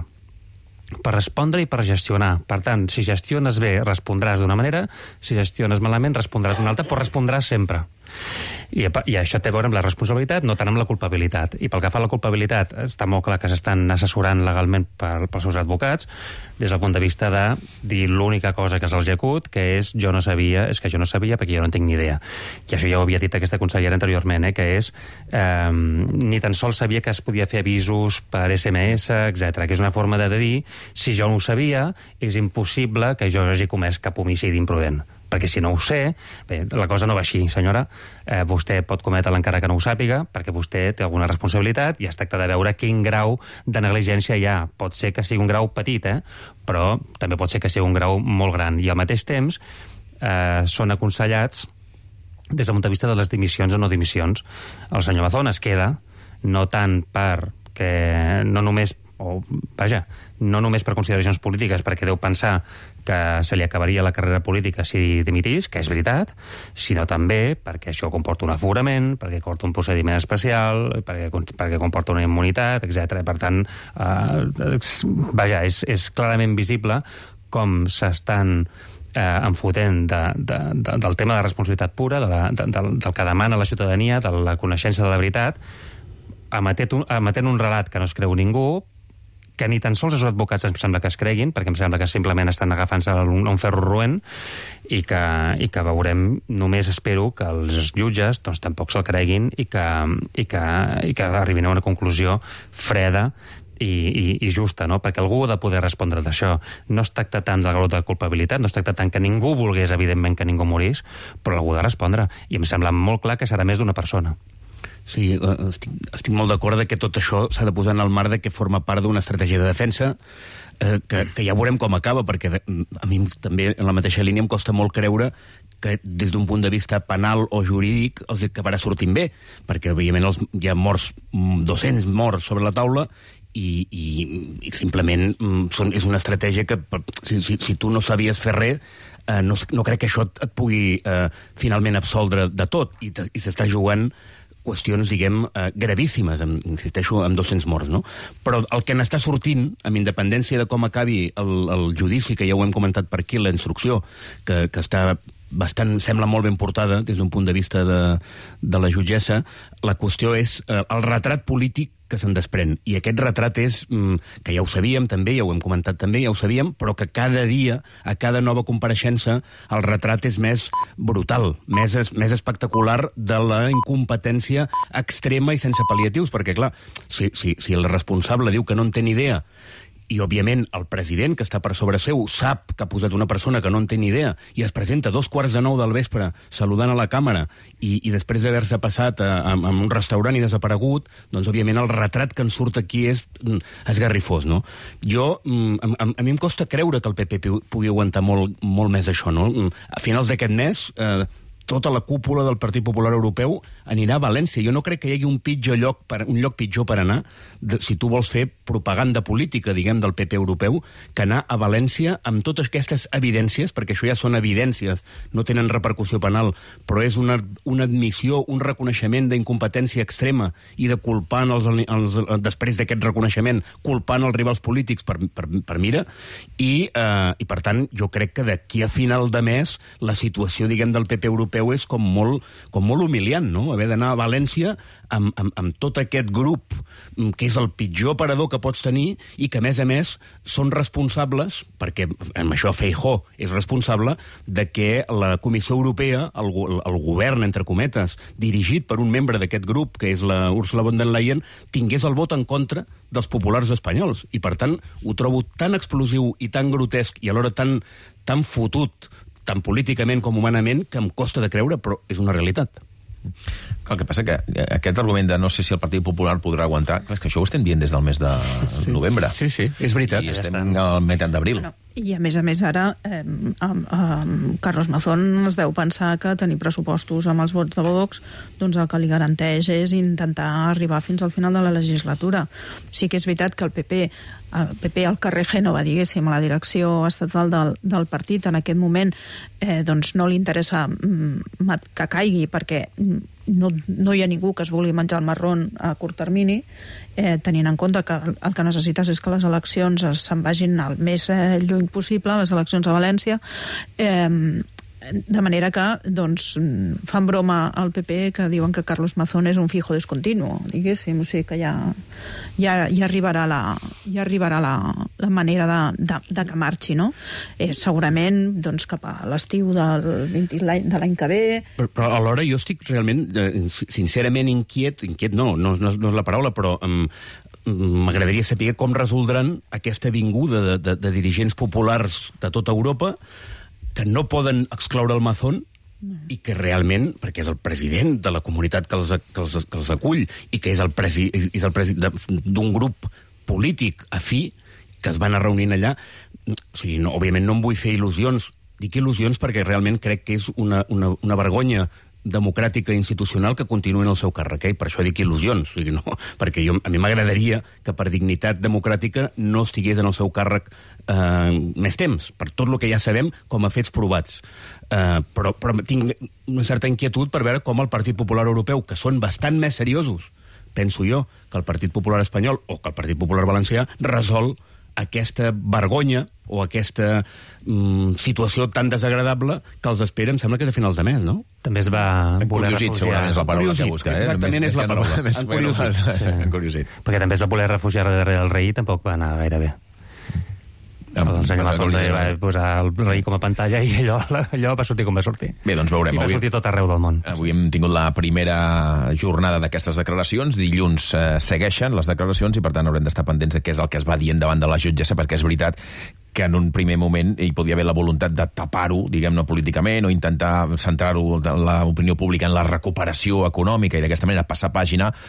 i per gestionar. Per tant, si gestiones bé, respondràs d'una manera, si gestiones malament, respondràs d'una altra, però respondràs sempre. I això té a veure amb la responsabilitat, no tant amb la culpabilitat. I pel que fa a la culpabilitat, està molt clar que s'estan assessorant legalment pels seus advocats, des del punt de vista de dir l'única cosa que se'ls acut, que és jo no sabia perquè jo no en tinc ni idea. I això ja ho havia dit aquesta consellera anteriorment, que és ni tan sols sabia que es podia fer avisos per SMS, etc. Que és una forma de dir, si jo no ho sabia, és impossible que jo hagi comès cap homicidi imprudent. Perquè si no ho sé, bé, la cosa no va així, senyora. Vostè pot cometre encara que no ho sàpiga, perquè vostè té alguna responsabilitat i es tracta de veure quin grau de negligència hi ha. Pot ser que sigui un grau petit, però també pot ser que sigui un grau molt gran. I al mateix temps són aconsellats des del punt de vista de les dimissions o no dimissions. El senyor Mazón es queda, no tant perquè no només per consideracions polítiques, perquè deu pensar que se li acabaria la carrera política si dimitís, que és veritat, sinó també perquè això comporta un aforament, perquè comporta un procediment especial, perquè comporta una immunitat, etc. Per tant, és clarament visible com s'estan enfotent del tema de responsabilitat pura, del que demana la ciutadania, de la coneixença de la veritat, emetent un relat que no es creu ningú, que ni tan sols els advocats em sembla que es creguin, perquè em sembla que simplement estan agafant-se a un ferro roent, i que veurem, només espero que els jutges doncs, tampoc se'l creguin i que arribin a una conclusió freda i justa, no? Perquè algú ha de poder respondre d'això. No es tracta tant del grau de culpabilitat, no es tracta tant que ningú volgués, evidentment, que ningú morís, però algú ha de respondre. I em sembla molt clar que serà més d'una persona. Sí, estic molt d'acord que tot això s'ha de posar en el marc de que forma part d'una estratègia de defensa que ja veurem com acaba, perquè a mi també en la mateixa línia em costa molt creure que des d'un punt de vista penal o jurídic els acabarà sortint bé, perquè evidentment hi ha morts, 200 morts sobre la taula, i simplement és una estratègia que si tu no sabies fer res, no crec que això et pugui finalment absoldre de tot, i s'està jugant qüestions, diguem, gravíssimes, insisteixo, amb 200 morts, no? Però el que n'està sortint, amb independència de com acabi el judici, que ja ho hem comentat per aquí, la instrucció, que està sembla molt ben portada des d'un punt de vista de la jutgessa, la qüestió és el retrat polític que se'n desprèn. I aquest retrat és, que ja ho sabíem també, ja ho hem comentat també, ja ho sabíem, però que cada dia, a cada nova compareixença, el retrat és més brutal, més espectacular de la incompetència extrema i sense pal·liatius, perquè, clar, si el responsable diu que no en té ni idea, i, òbviament, el president, que està per sobre seu, sap que ha posat una persona que no en té ni idea i es presenta a 8:45 del vespre saludant a la càmera i després d'haver-se passat a un restaurant i desaparegut, doncs, òbviament, el retrat que ens surt aquí és esgarrifós, no? A mi em costa creure que el PP pugui aguantar molt més això, no? A finals d'aquest mes tota la cúpula del Partit Popular Europeu anirà a València. Jo no crec que hi hagi un lloc pitjor per anar, si tu vols fer propaganda política, diguem, del PP europeu, que anar a València amb totes aquestes evidències, perquè això ja són evidències, no tenen repercussió penal, però és una admissió, un reconeixement d'incompetència extrema i de culpar, després d'aquest reconeixement, culpant els rivals polítics per mira, i per tant, jo crec que d'aquí a final de mes la situació, diguem, del PP europeu és com molt humiliant, no? Haver d'anar a València amb tot aquest grup, que és el pitjor parador que pots tenir i que, a més, són responsables, perquè amb això Feijóo és responsable, de que la Comissió Europea, el govern, entre cometes, dirigit per un membre d'aquest grup, que és la Ursula von der Leyen, tingués el vot en contra dels populars espanyols. I, per tant, ho trobo tan explosiu i tan grotesc i alhora tan fotut, tant políticament com humanament, que em costa de creure, però és una realitat. El que passa que aquest argument de no sé si el Partit Popular podrà aguantar, és que això ho estem dient des del mes de novembre. Sí, és veritat. I estem al meitat d'abril. I, a més, ara, Carlos Mazón es deu pensar que tenir pressupostos amb els vots de Vox, doncs el que li garanteix és intentar arribar fins al final de la legislatura. Sí que és veritat que el PP al carrer Gènova, diguéssim, a la direcció estatal del partit, en aquest moment doncs no li interessa que caigui, perquè no hi ha ningú que es vulgui menjar el marrón a curt termini, tenint en compte que el que necessites és que les eleccions se'n vagin el més lluny possible, les eleccions a València, de manera que doncs, fan broma al PP que diuen que Carlos Mazón és un fijo discontinuo, diguéssim, o sigui que ja arribarà la manera de que marxi, no? Segurament doncs, cap a l'estiu de l'any que ve. Però alhora jo estic realment, sincerament inquiet no és la paraula, però m'agradaria saber com resoldran aquesta vinguda de dirigents populars de tota Europa que no poden excloure el Mazón i que realment, perquè és el president de la comunitat que els acull i que és el president d'un grup polític afí que es van anar reunint allà, o sigui, òbviament no em vull fer il·lusions, dic il·lusions perquè realment crec que és una vergonya democràtica i institucional que continuï en el seu càrrec, i per això dic il·lusions, o sigui, no, perquè a mi m'agradaria que per dignitat democràtica no estigués en el seu càrrec més temps, per tot el que ja sabem com a fets provats. Però tinc una certa inquietud per veure com el Partit Popular Europeu, que són bastant més seriosos, penso jo, que el Partit Popular Espanyol o que el Partit Popular Valencià, resol aquesta vergonya o aquesta situació tan desagradable que els espera, em sembla que és a finals de mes, no? També es va voler refugiar... segurament és la paraula que busca. Exactament és la paraula. Encuriosit. Perquè també es va voler refugiar darrere del rei i tampoc va anar gaire bé. El senyor Mazón va posar el rei com a pantalla i allò va sortir com va sortir. Bé, doncs veurem. I va sortir tot arreu del món. Avui hem tingut la primera jornada d'aquestes declaracions. Dilluns segueixen les declaracions i, per tant, haurem d'estar pendents de què és el que es va dient davant de la jutgessa, perquè és veritat que en un primer moment hi podia haver la voluntat de tapar-ho, diguem-ne, políticament, o intentar centrar-ho, l'opinió pública, en la recuperació econòmica i d'aquesta manera passar pàgina,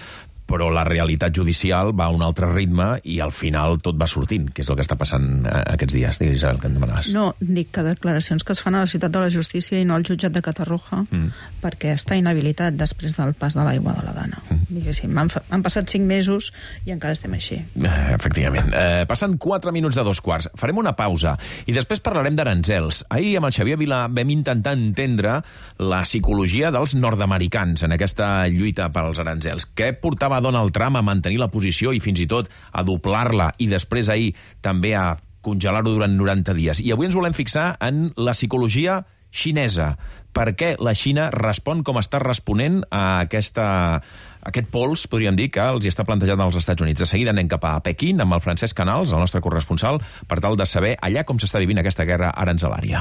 però la realitat judicial va a un altre ritme i al final tot va sortint, que és el que està passant aquests dies. Digues, Isabel, què em demanaves? No, dic que declaracions que es fan a la Ciutat de la Justícia i no al jutjat de Catarroja, perquè està inhabilitat després del pas de l'aigua de la Dana. Diguéssim, han passat 5 mesos i encara estem així. Efectivament. Passen 4 minuts de 2:15. Farem una pausa i després parlarem d'aranzels. Ahir amb el Xavier Vilà vam intentar entendre la psicologia dels nord-americans en aquesta lluita per als aranzels. Què portava Donald Trump a mantenir la posició i fins i tot a doblar-la i després ahir també a congelar-ho durant 90 dies. I avui ens volem fixar en la psicologia xinesa. Per què la Xina respon com està responent a aquest pols, podríem dir, que els hi està plantejant als Estats Units. De seguida anem cap a Pequín amb el Francesc Canals, el nostre corresponsal, per tal de saber allà com s'està vivint aquesta guerra aranzelària.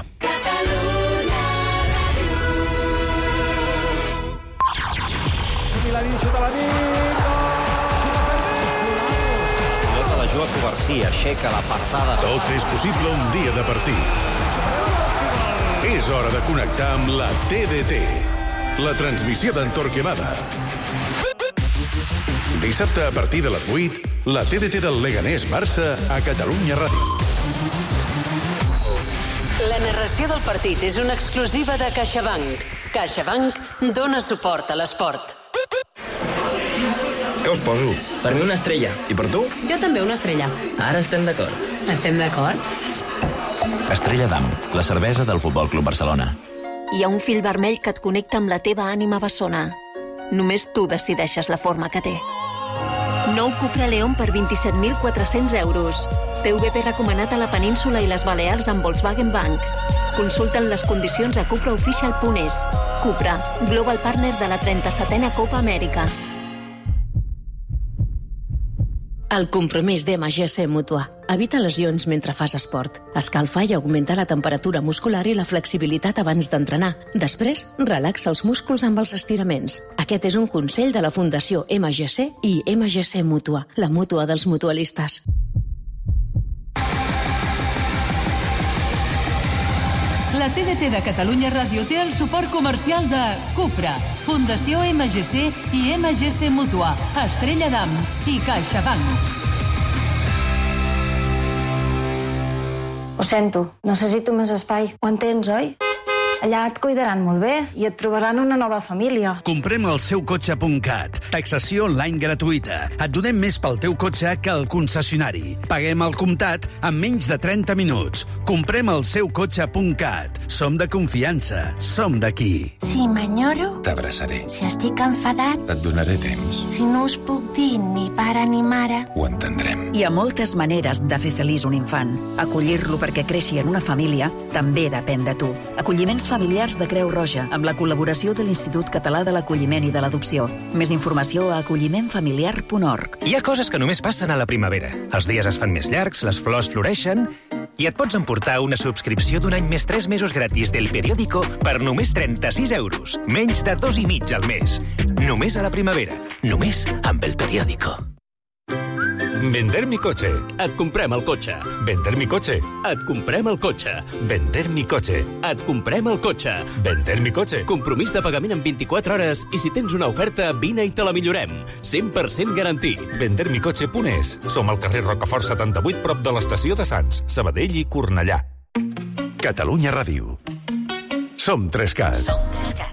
Covarsí aixeca la passada. Tot és possible un dia de partit. És hora de connectar amb la TDT, la transmissió d'en Torquemada. Dissabte a partir de les 8, la TDT del Leganés-Barça a Catalunya Ràdio. La narració del partit és una exclusiva de CaixaBank. CaixaBank dona suport a l'esport. Què us poso? Per mi una estrella. I per tu? Jo també una estrella. Ara estem d'acord. Estem d'acord? Estrella d'Am, la cervesa del Futbol Club Barcelona. Hi ha un fil vermell que et connecta amb la teva ànima bessona. Només tu decideixes la forma que té. Nou Cupra León per 27.400 euros. PVP recomanat a la península i les Balears amb Volkswagen Bank. Consulten les condicions a cupraofficial.es. Cupra, Global Partner de la 37a Copa Amèrica. El compromís d'MGC Mútua. Evita lesions mentre fas esport. Escalfa i augmenta la temperatura muscular i la flexibilitat abans d'entrenar. Després, relaxa els músculs amb els estiraments. Aquest és un consell de la Fundació MGC i MGC Mútua, la mútua dels mutualistes. La TDT de Catalunya Ràdio té el suport comercial de Cupra, Fundació MGC i MGC Mútua, Estrella d'Am i CaixaBank. Ho sento, necessito més espai. Ho entens, oi? Allà et cuidaran molt bé i et trobaran una nova família. Comprem el seucotxe.cat. Taxació online gratuïta. Et donem més pel teu cotxe que al concessionari. Paguem al comptat en menys de 30 minuts. Comprem el seucotxe.cat. Som de confiança. Som d'aquí. Si m'enyoro, t'abraçaré. si estic enfadat, Et donaré temps. si no us puc dir ni pare ni mare. Ho entendrem. Hi ha moltes maneres de fer feliç un infant. Acollir-lo perquè creixi en una família també depèn de tu. Acolliments familiars de Creu Roja, amb la col·laboració de l'Institut Català de l'Acolliment i de l'Adopció. Més informació a acollimentfamiliar.org. Hi ha coses que només passen a la primavera. Els dies es fan més llargs, les flors floreixen i et pots emportar una subscripció d'un any més 3 mesos gratis del periòdico per només 36 euros. Menys de 2,5 al mes. Només a la primavera. Només amb el periòdico. Vender mi coche. Et comprem el cotxe. Vender mi coche. Et comprem el cotxe. Vender mi coche. Et comprem el cotxe. Vender mi coche. Compromís de pagament en 24 hores i si tens una oferta, vine i te la millorem. 100% garantit. Vendermicoche.es. Som al carrer Rocafort 78, prop de l'estació de Sants, Sabadell i Cornellà. Catalunya Ràdio. Som 3CAT. Som 3CAT.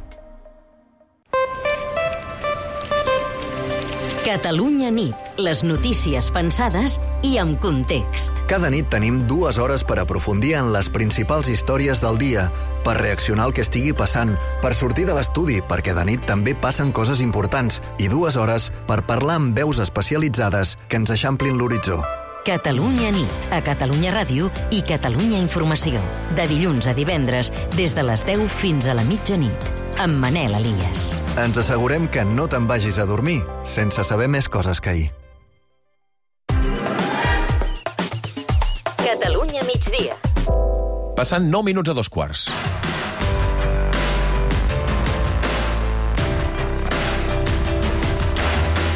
Catalunya nit. Les notícies pensades i amb context. Cada nit tenim 2 hores per aprofundir en les principals històries del dia, per reaccionar al que estigui passant, per sortir de l'estudi, perquè de nit també passen coses importants, i 2 hores per parlar amb veus especialitzades que ens eixamplin l'horitzó. Catalunya nit, a Catalunya Ràdio i Catalunya Informació. De dilluns a divendres, des de les 10 fins a la mitjanit. Amb Manel Elias. Ens assegurem que no te'n vagis a dormir sense saber més coses que ahir. Catalunya migdia. Passen 9 minuts a 2:15.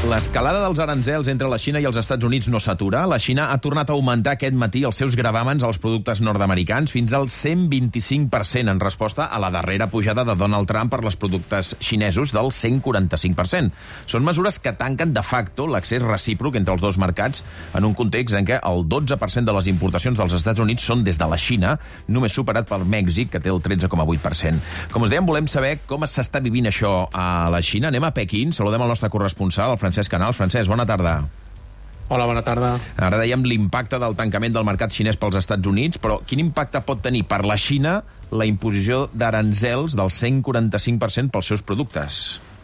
L'escalada dels aranzels entre la Xina i els Estats Units no s'atura. La Xina ha tornat a augmentar aquest matí els seus gravàmens als productes nord-americans fins al 125% en resposta a la darrera pujada de Donald Trump per als productes xinesos del 145%. Són mesures que tanquen de facto l'accés recíproc entre els dos mercats en un context en què el 12% de les importacions dels Estats Units són des de la Xina, només superat per Mèxic, que té el 13,8%. Com us dèiem, volem saber com s'està vivint això a la Xina. Anem a Pequín, saludem el nostre corresponsal, el Francesc Canals. Francesc, bona tarda. Hola, bona tarda. Ara dèiem l'impacte del tancament del mercat xinès pels Estats Units, però quin impacte pot tenir per la Xina la imposició d'aranzels del 145% pels seus productes?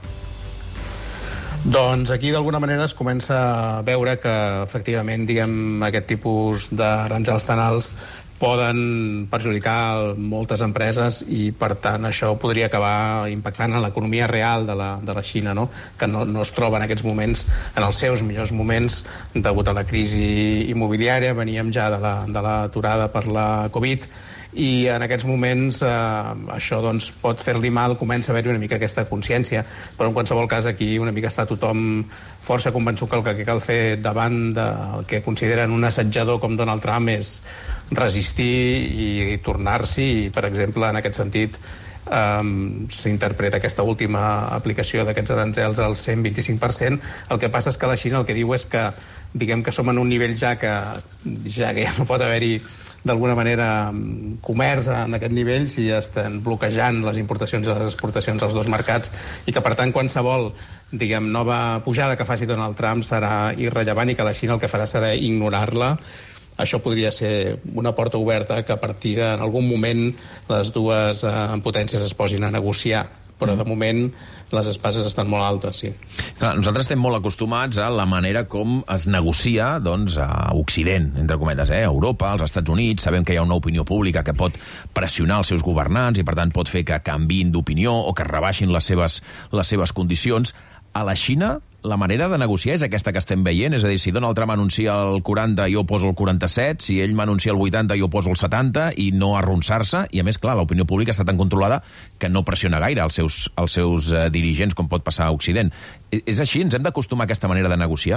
Doncs aquí d'alguna manera es comença a veure que efectivament, aquest tipus d'aranzels tan alts poden perjudicar moltes empreses i, per tant, això podria acabar impactant en l'economia real de la Xina, no? Que no es troba en aquests moments, en els seus millors moments, degut a la crisi immobiliària. Veníem ja de l'aturada per la Covid, i en aquests moments això doncs, pot fer-li mal, comença a haver-hi una mica aquesta consciència, però en qualsevol cas aquí una mica està tothom força convençut que el que cal fer davant del que consideren un assetjador com Donald Trump és resistir i tornar-s'hi, i per exemple en aquest sentit s'interpreta aquesta última aplicació d'aquests aranzels al 125%. El que passa és que la Xina el que diu és que diguem que som en un nivell ja que ja no pot haver-hi d'alguna manera comerç en aquest nivell si ja estan bloquejant les importacions i les exportacions als dos mercats, i que per tant qualsevol nova pujada que faci Donald Trump serà irrellevant i que la Xina el que farà serà ignorar-la. Això podria ser una porta oberta que a partir en algun moment les dues potències es posin a negociar, però de moment les espases estan molt altes, sí. Clar, nosaltres estem molt acostumats a la manera com es negocia doncs, a Occident, entre cometes, a Europa, als Estats Units. Sabem que hi ha una opinió pública que pot pressionar els seus governants i, per tant, pot fer que canviïn d'opinió o que rebaixin les seves condicions. A la Xina, la manera de negociar és aquesta que estem veient? És a dir, si Donald Trump anuncia el 40, jo poso el 47, si ell m'anuncia el 80, jo poso el 70, i no arronsar-se. I, a més, clar, l'opinió pública està tan controlada que no pressiona gaire els seus dirigents, com pot passar a Occident. És així? Ens hem d'acostumar a aquesta manera de negociar?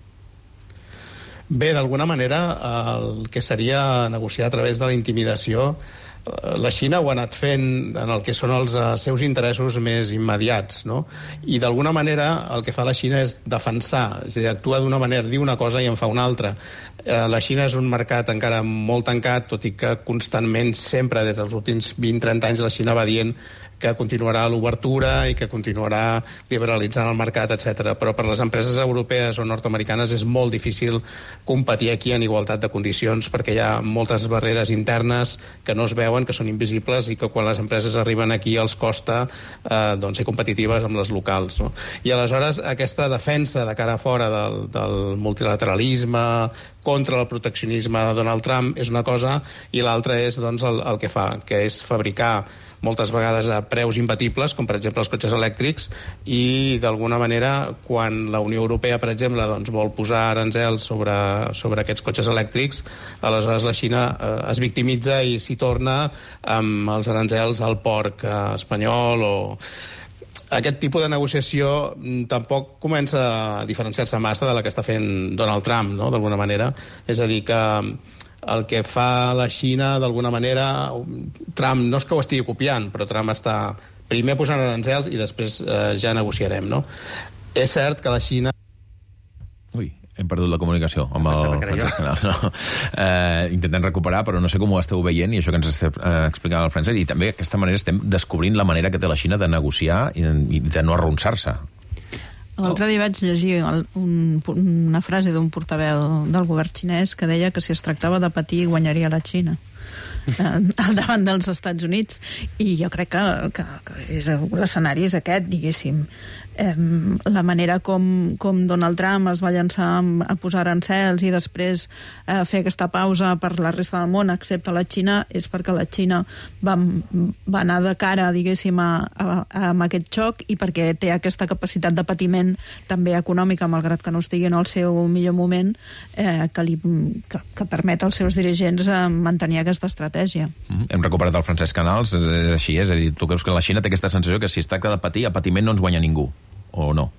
Bé, d'alguna manera, el que seria negociar a través de la intimidació, la Xina ho ha anat fent en el que són els seus interessos més immediats, no? I d'alguna manera el que fa la Xina és defensar, és a dir, actua d'una manera, diu una cosa i en fa una altra. La Xina és un mercat encara molt tancat, tot i que constantment, sempre des dels últims 20-30 anys, la Xina va dient que continuarà l'obertura i que continuarà liberalitzant el mercat, etc. Però per les empreses europees o nord-americanes és molt difícil competir aquí en igualtat de condicions, perquè hi ha moltes barreres internes que no es veuen, que són invisibles, i que quan les empreses arriben aquí els costa ser competitives amb les locals, no? I aleshores aquesta defensa de cara a fora del multilateralisme contra el proteccionisme de Donald Trump és una cosa, i l'altra és doncs, el que fa, que és fabricar moltes vegades a preus imbatibles, com per exemple els cotxes elèctrics, i d'alguna manera quan la Unió Europea, per exemple, doncs, vol posar aranzels sobre aquests cotxes elèctrics, aleshores la Xina es victimitza i s'hi torna amb els aranzels al porc espanyol. O aquest tipus de negociació tampoc comença a diferenciar-se massa de la que està fent Donald Trump, no?, d'alguna manera. És a dir, que el que fa la Xina, d'alguna manera, Trump no és que ho estigui copiant, però Trump està primer posant aranzels i després ja negociarem, no? És cert que la Xina... Ui, hem perdut la comunicació amb el Francesc Canals. No? Intentem recuperar, però no sé com ho esteu veient, i això que ens està explicant el Francesc, i també d'aquesta manera estem descobrint la manera que té la Xina de negociar i de no arronsar-se. L'altre dia vaig llegir una frase d'un portaveu del govern xinès que deia que si es tractava de patir guanyaria la Xina al davant dels Estats Units, i jo crec que l'escenari és aquest, diguéssim. La manera com Donald Trump es va llançar a posar arancels i després fer aquesta pausa per la resta del món, excepte la Xina, és perquè la Xina va anar de cara, diguéssim, amb aquest xoc, i perquè té aquesta capacitat de patiment també econòmica, malgrat que no estigui en el seu millor moment, que permet als seus dirigents mantenir aquesta estratègia. Hem recuperat el Francesc Canals, és així, és a dir, tu creus que la Xina té aquesta sensació que si es tracta de patir, a patiment no ens guanya ningú, o no?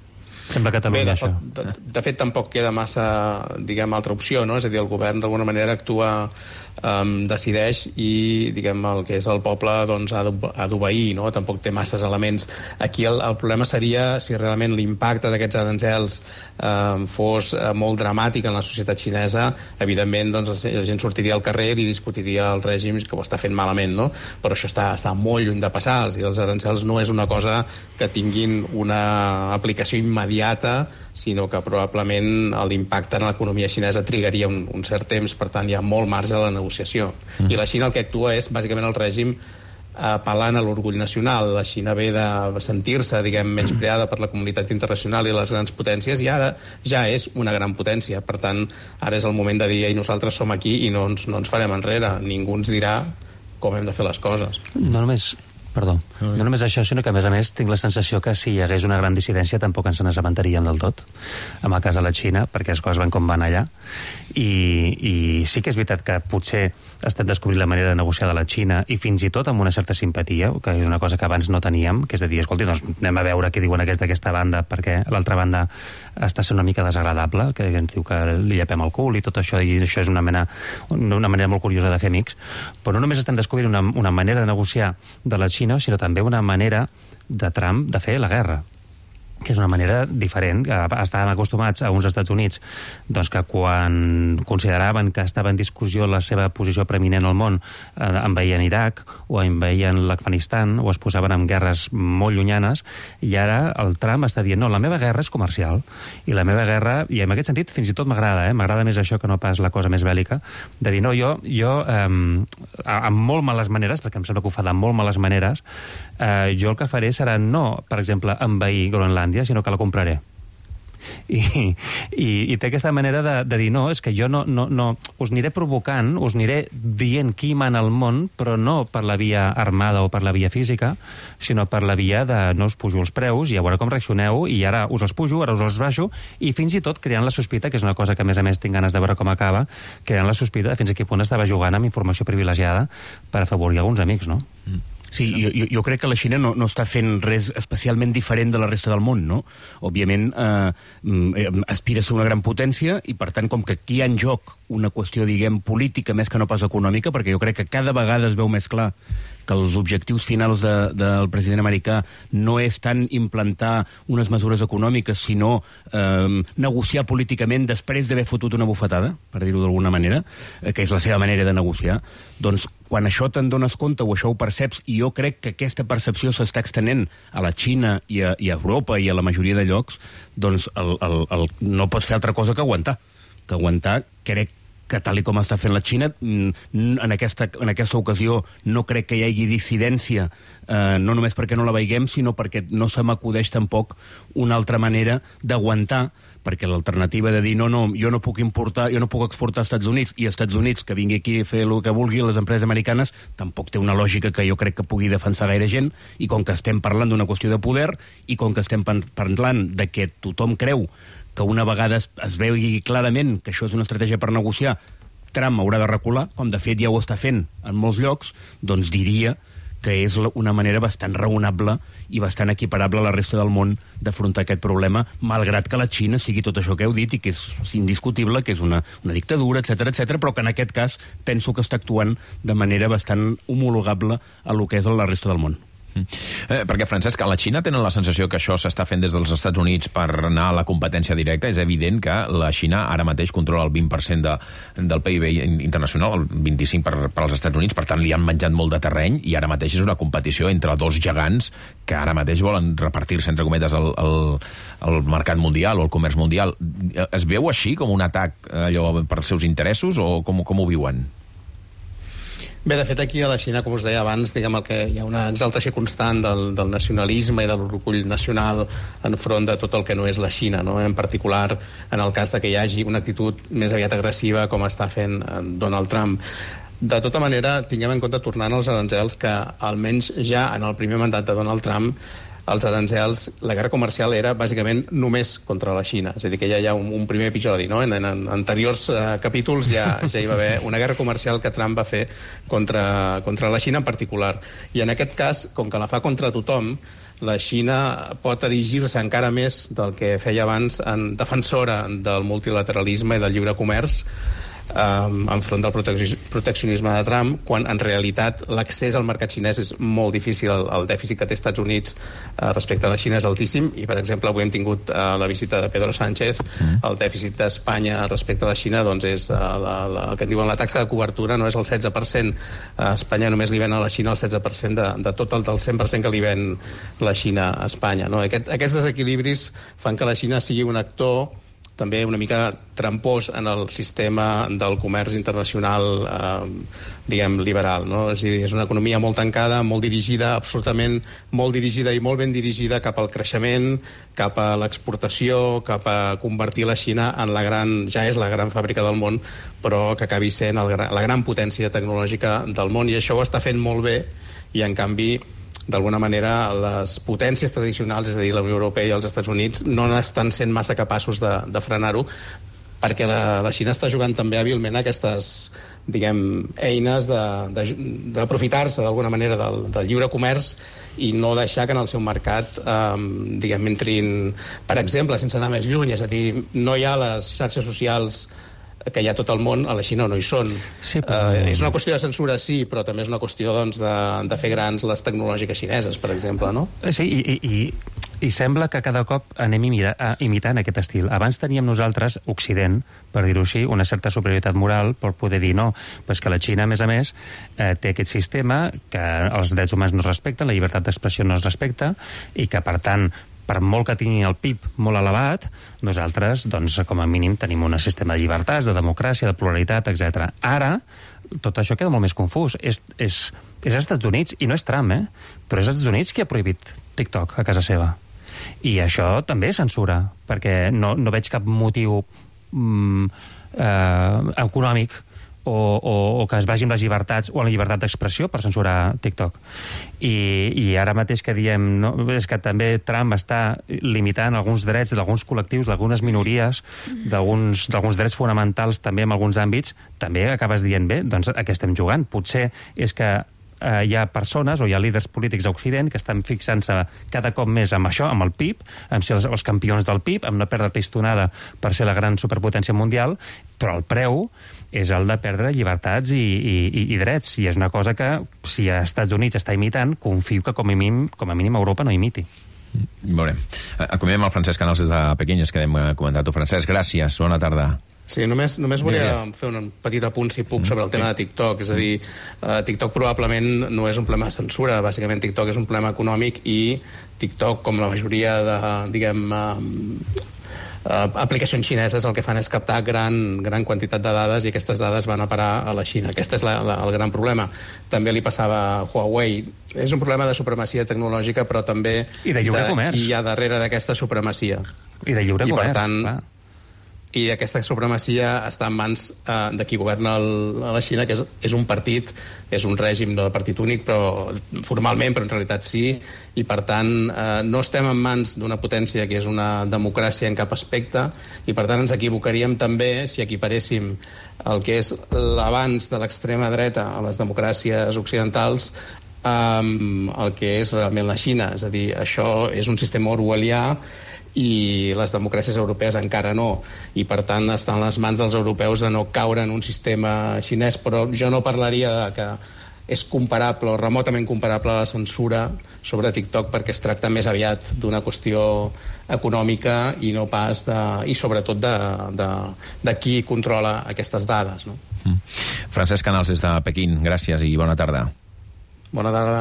Sembla Catalunya, això. De fet, tampoc queda massa, diguem, altra opció, no? És a dir, el govern d'alguna manera actua, decideix i, diguem, el que és el poble doncs, ha d'obeir, no? Tampoc té masses elements. Aquí el problema seria si realment l'impacte d'aquests arancels fos molt dramàtic en la societat xinesa, evidentment doncs, la gent sortiria al carrer i discutiria el règim que ho està fent malament, no? Però això està molt lluny de passar. És a dir, els arancels no és una cosa que tinguin una aplicació immediata, sinó que probablement l'impacte en l'economia xinesa trigaria un cert temps, per tant hi ha molt marge a la negociació. I la Xina el que actua és bàsicament el règim apel·lant a l'orgull nacional. La Xina ve de sentir-se, diguem, menyspreada per la comunitat internacional i les grans potències, i ara ja és una gran potència. Per tant, ara és el moment de dir, ei, nosaltres som aquí i no ens farem enrere. Ningú ens dirà com hem de fer les coses. No només això, sinó que, a més, tinc la sensació que si hi hagués una gran dissidència tampoc ens n'assabentaríem del tot, en el cas de la Xina, perquè les coses van com van allà. I sí que és veritat que potser estem descobrint la manera de negociar de la Xina, i fins i tot amb una certa simpatia, que és una cosa que abans no teníem, que és a dir, escolti, doncs anem a veure què diuen d'aquesta banda, perquè l'altra banda està sent una mica desagradable, que ens diu que li llepem el cul i tot això, i això és una manera molt curiosa de fer amics. Però no només estem descobrint una manera de negociar de la Xina, sinó també una manera de Trump de fer la guerra, que és una manera diferent. Estàvem acostumats a uns Estats Units doncs, que quan consideraven que estava en discussió la seva posició preeminent al món, envaïen Iraq o envaïen l'Afganistan o es posaven en guerres molt llunyanes, i ara el Trump està dient, no, la meva guerra és comercial, i la meva guerra, i en aquest sentit fins i tot m'agrada, m'agrada més això que no pas la cosa més bèl·lica, de dir, no, jo amb molt males maneres, perquè em sembla que ho fa de molt males maneres, jo el que faré serà no, per exemple, envair Groenlàndia, sinó que la compraré. I té aquesta manera de dir, no, és que jo no us aniré provocant, us aniré dient qui mana al món, però no per la via armada o per la via física, sinó per la via de no us pujo els preus i a veure com reaccioneu, i ara us els pujo, ara us els baixo, i fins i tot creant la sospita, que és una cosa que a més tinc ganes de veure com acaba, creant la sospita de fins a quin punt estava jugant amb informació privilegiada per afavorir alguns amics, no? Sí, jo crec que la Xina no està fent res especialment diferent de la resta del món, no? Òbviament, aspira a ser una gran potència i, per tant, com que aquí hi ha en joc una qüestió, diguem, política més que no pas econòmica, perquè jo crec que cada vegada es veu més clar que els objectius finals del president americà no és tant implantar unes mesures econòmiques, sinó negociar políticament després d'haver fotut una bufetada, per dir-ho d'alguna manera, que és la seva manera de negociar. Doncs quan això te'n dones compte o això ho perceps, i jo crec que aquesta percepció s'està extenent a la Xina i a Europa i a la majoria de llocs, doncs no pots fer altra cosa que aguantar. Crec que tal com està fent la Xina, en aquesta ocasió no crec que hi hagi dissidència, no només perquè no la veiguem, sinó perquè no se m'acudeix tampoc una altra manera d'aguantar, perquè l'alternativa de dir jo no puc exportar als Estats Units, i als Estats Units que vingui aquí a fer el que vulgui les empreses americanes, tampoc té una lògica que jo crec que pugui defensar gaire gent, i com que estem parlant d'una qüestió de poder, i com que estem parlant de que tothom creu que una vegada es vegi clarament que això és una estratègia per negociar, Trump haurà de recular, com de fet ja ho està fent en molts llocs, doncs diria que és una manera bastant raonable i bastant equiparable a la resta del món d'afrontar aquest problema, malgrat que la Xina sigui tot això que heu dit i que és indiscutible, que és una dictadura, etc, però que en aquest cas penso que està actuant de manera bastant homologable a lo que és la resta del món. Perquè, Francesc, a la Xina tenen la sensació que això s'està fent des dels Estats Units per anar a la competència directa. És evident que la Xina ara mateix controla el 20% del PIB internacional, el 25% per als Estats Units, per tant li han menjat molt de terreny, i ara mateix és una competició entre dos gegants que ara mateix volen repartir-se, entre cometes, el mercat mundial o el comerç mundial. Es veu així, com un atac per als seus interessos, o com ho viuen? Bé, de fet, aquí a la Xina, com us deia abans, diguem que hi ha una exaltació constant del nacionalisme i de l'orgull nacional enfront de tot el que no és la Xina, no? En particular, en el cas de que hi hagi una actitud més aviat agressiva com està fent Donald Trump. De tota manera, tinguem en compte, tornant als arancels, que almenys ja en el primer mandat de Donald Trump els arancels, la guerra comercial era bàsicament només contra la Xina. És a dir, que ja hi ha un primer episodi, no? En anteriors capítols ja hi va haver una guerra comercial que Trump va fer contra la Xina en particular. I en aquest cas, com que la fa contra tothom, la Xina pot erigir-se encara més del que feia abans en defensora del multilateralisme i del lliure comerç enfront del proteccionisme de Trump, quan en realitat l'accés al mercat xinès és molt difícil. El dèficit que té Estats Units respecte a la Xina és altíssim i, per exemple, avui hem tingut la visita de Pedro Sánchez. El dèficit d'Espanya respecte a la Xina doncs és el que en diuen la taxa de cobertura, no és el 16%. A Espanya només li ven a la Xina el 16% de tot el del 100% que li ven la Xina a Espanya, no? Aquests desequilibris fan que la Xina sigui un actor també una mica trampós en el sistema del comerç internacional, diguem, liberal, no? És a dir, és una economia molt tancada, molt dirigida, absolutament molt dirigida i molt ben dirigida cap al creixement, cap a l'exportació, cap a convertir la Xina en ja és la gran fàbrica del món, però que acabi sent la gran potència tecnològica del món, i això ho està fent molt bé, i en canvi d'alguna manera les potències tradicionals, és a dir, la Unió Europea i els Estats Units, no estan sent massa capaços de frenar-ho, perquè la Xina està jugant també hàbilment aquestes, diguem, eines d'aprofitar-se d'alguna manera del lliure comerç i no deixar que en el seu mercat diguem, entrin, per exemple, sense anar més lluny, és a dir, no hi ha les xarxes socials que hi ha tot el món, a la Xina no hi són. Sí, però... és una qüestió de censura, sí, però també és una qüestió doncs, de fer grans les tecnològiques xineses, per exemple, no? Sí, i sembla que cada cop anem imitant aquest estil. Abans teníem nosaltres, Occident, per dir-ho així, una certa superioritat moral per poder dir no, però que la Xina, a més, té aquest sistema que els drets humans no es respecten, la llibertat d'expressió no es respecta, i que, per tant, per molt que tingui el PIB molt elevat, nosaltres, doncs, com a mínim, tenim un sistema de llibertats, de democràcia, de pluralitat, etc. Ara, tot això queda molt més confús. És als Estats Units, i no és Trump, però és als Estats Units qui ha prohibit TikTok a casa seva. I això també és censura, perquè no veig cap motiu econòmic o que es vagi amb les llibertats o amb la llibertat d'expressió per censurar TikTok. I ara mateix que diem, no, és que també Trump està limitant alguns drets d'alguns col·lectius, d'algunes minories, d'alguns drets fonamentals també en alguns àmbits, també acabes dient, bé, doncs a què estem jugant? Potser és que hi ha persones o hi ha líders polítics a Occident que estan fixant-se cada cop més amb això, amb el PIB, amb ser els campions del PIB, amb no perdre pistonada per ser la gran superpotència mundial, però el preu és el de perdre llibertats i drets, i és una cosa que, si als Estats Units està imitant, confio que com a mínim Europa no imiti. Veurem. Acomodem el Francesc Canals des de Pequín, es quedem comentant-ho. Francesc, gràcies, bona tarda. Sí, només volia fer un petit apunt, si puc, sobre el tema de TikTok. És a dir, TikTok probablement no és un problema de censura, bàsicament TikTok és un problema econòmic, i TikTok, com la majoria de, diguem, aplicacions xineses, el que fan és captar gran quantitat de dades, i aquestes dades van a parar a la Xina. Aquest és el gran problema. També li passava a Huawei. És un problema de supremacia tecnològica, però també i de lliure comerç. Qui hi ha darrere d'aquesta supremacia. I de lliure comerç, clar. I aquesta supremacia està en mans de qui governa a la Xina, que és un partit, és un règim de partit únic, però formalment, però en realitat sí, i per tant no estem en mans d'una potència que és una democràcia en cap aspecte, i per tant ens equivocaríem també si equiparéssim el que és l'avanç de l'extrema dreta a les democràcies occidentals amb el que és realment la Xina. És a dir, això és un sistema orwellià i les democràcies europees encara no, i per tant està en les mans dels europeus de no caure en un sistema xinès, però jo no parlaria de que és comparable o remotament comparable a la censura sobre TikTok, perquè es tracta més aviat d'una qüestió econòmica i no pas i sobretot de qui controla aquestes dades, no? Francesc Canals des de Pequín, gràcies i bona tarda. Bona tarda.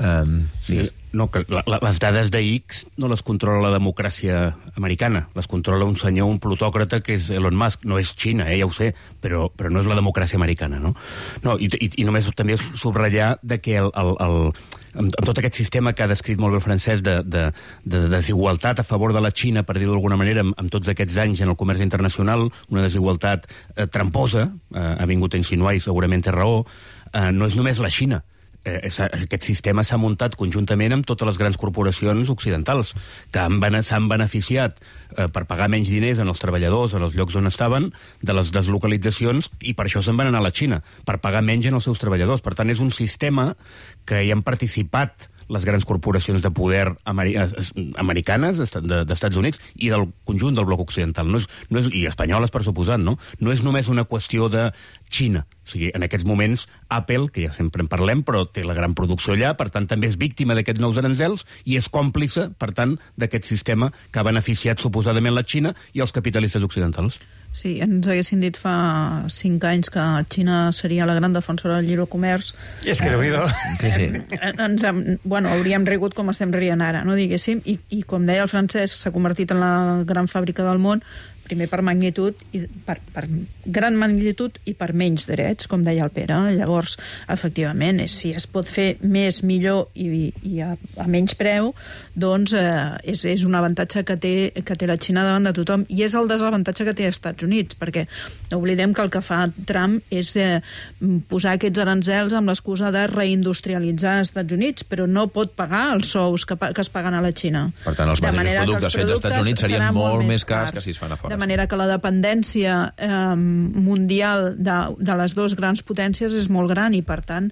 No, que les dades de X no les controla la democràcia americana, les controla un senyor, un plutòcrata que és Elon Musk. No és Xina, ja ho sé, però no és la democràcia americana, no? I només també subratllar de que amb tot aquest sistema que ha descrit molt bé el Francesc de desigualtat a favor de la Xina, per dir-ho d'alguna manera, amb tots aquests anys en el comerç internacional, una desigualtat tramposa, ha vingut a insinuar i segurament té raó, no és només la Xina. Aquest sistema s'ha muntat conjuntament amb totes les grans corporacions occidentals que s'han beneficiat per pagar menys diners en els treballadors, en els llocs on estaven, de les deslocalitzacions, i per això se'n van anar a la Xina, per pagar menys en els seus treballadors. Per tant, és un sistema que hi han participat les grans corporacions de poder americanes d'Estats Units i del conjunt del bloc occidental. I espanyoles, per suposat, no? No és només una qüestió de Xina. O sigui, en aquests moments, Apple, que ja sempre en parlem, però té la gran producció allà, per tant, també és víctima d'aquests nous aranzels i és còmplice, per tant, d'aquest sistema que ha beneficiat suposadament la Xina i els capitalistes occidentals. Sí, ens haguessin dit fa 5 anys que Xina seria la gran defensora del lliure comerç. I és que Déu-n'hi-do. Hauríem rigut com estem rient ara, no, diguéssim, i com deia el Francesc, s'ha convertit en la gran fàbrica del món, primer per magnitud, per gran magnitud i per menys drets, com deia el Pere. Llavors, efectivament, si es pot fer més, millor i a menys preu, doncs és un avantatge que té la Xina davant de tothom, i és el desavantatge que té els Estats Units, perquè no oblidem que el que fa Trump és posar aquests aranzels amb l'excusa de reindustrialitzar els Estats Units, però no pot pagar els sous que es paguen a la Xina. Per tant, els mateixos productes fets als Estats Units serien molt més cars que si es fan a fora. De manera que la dependència mundial de les dues grans potències és molt gran i, per tant,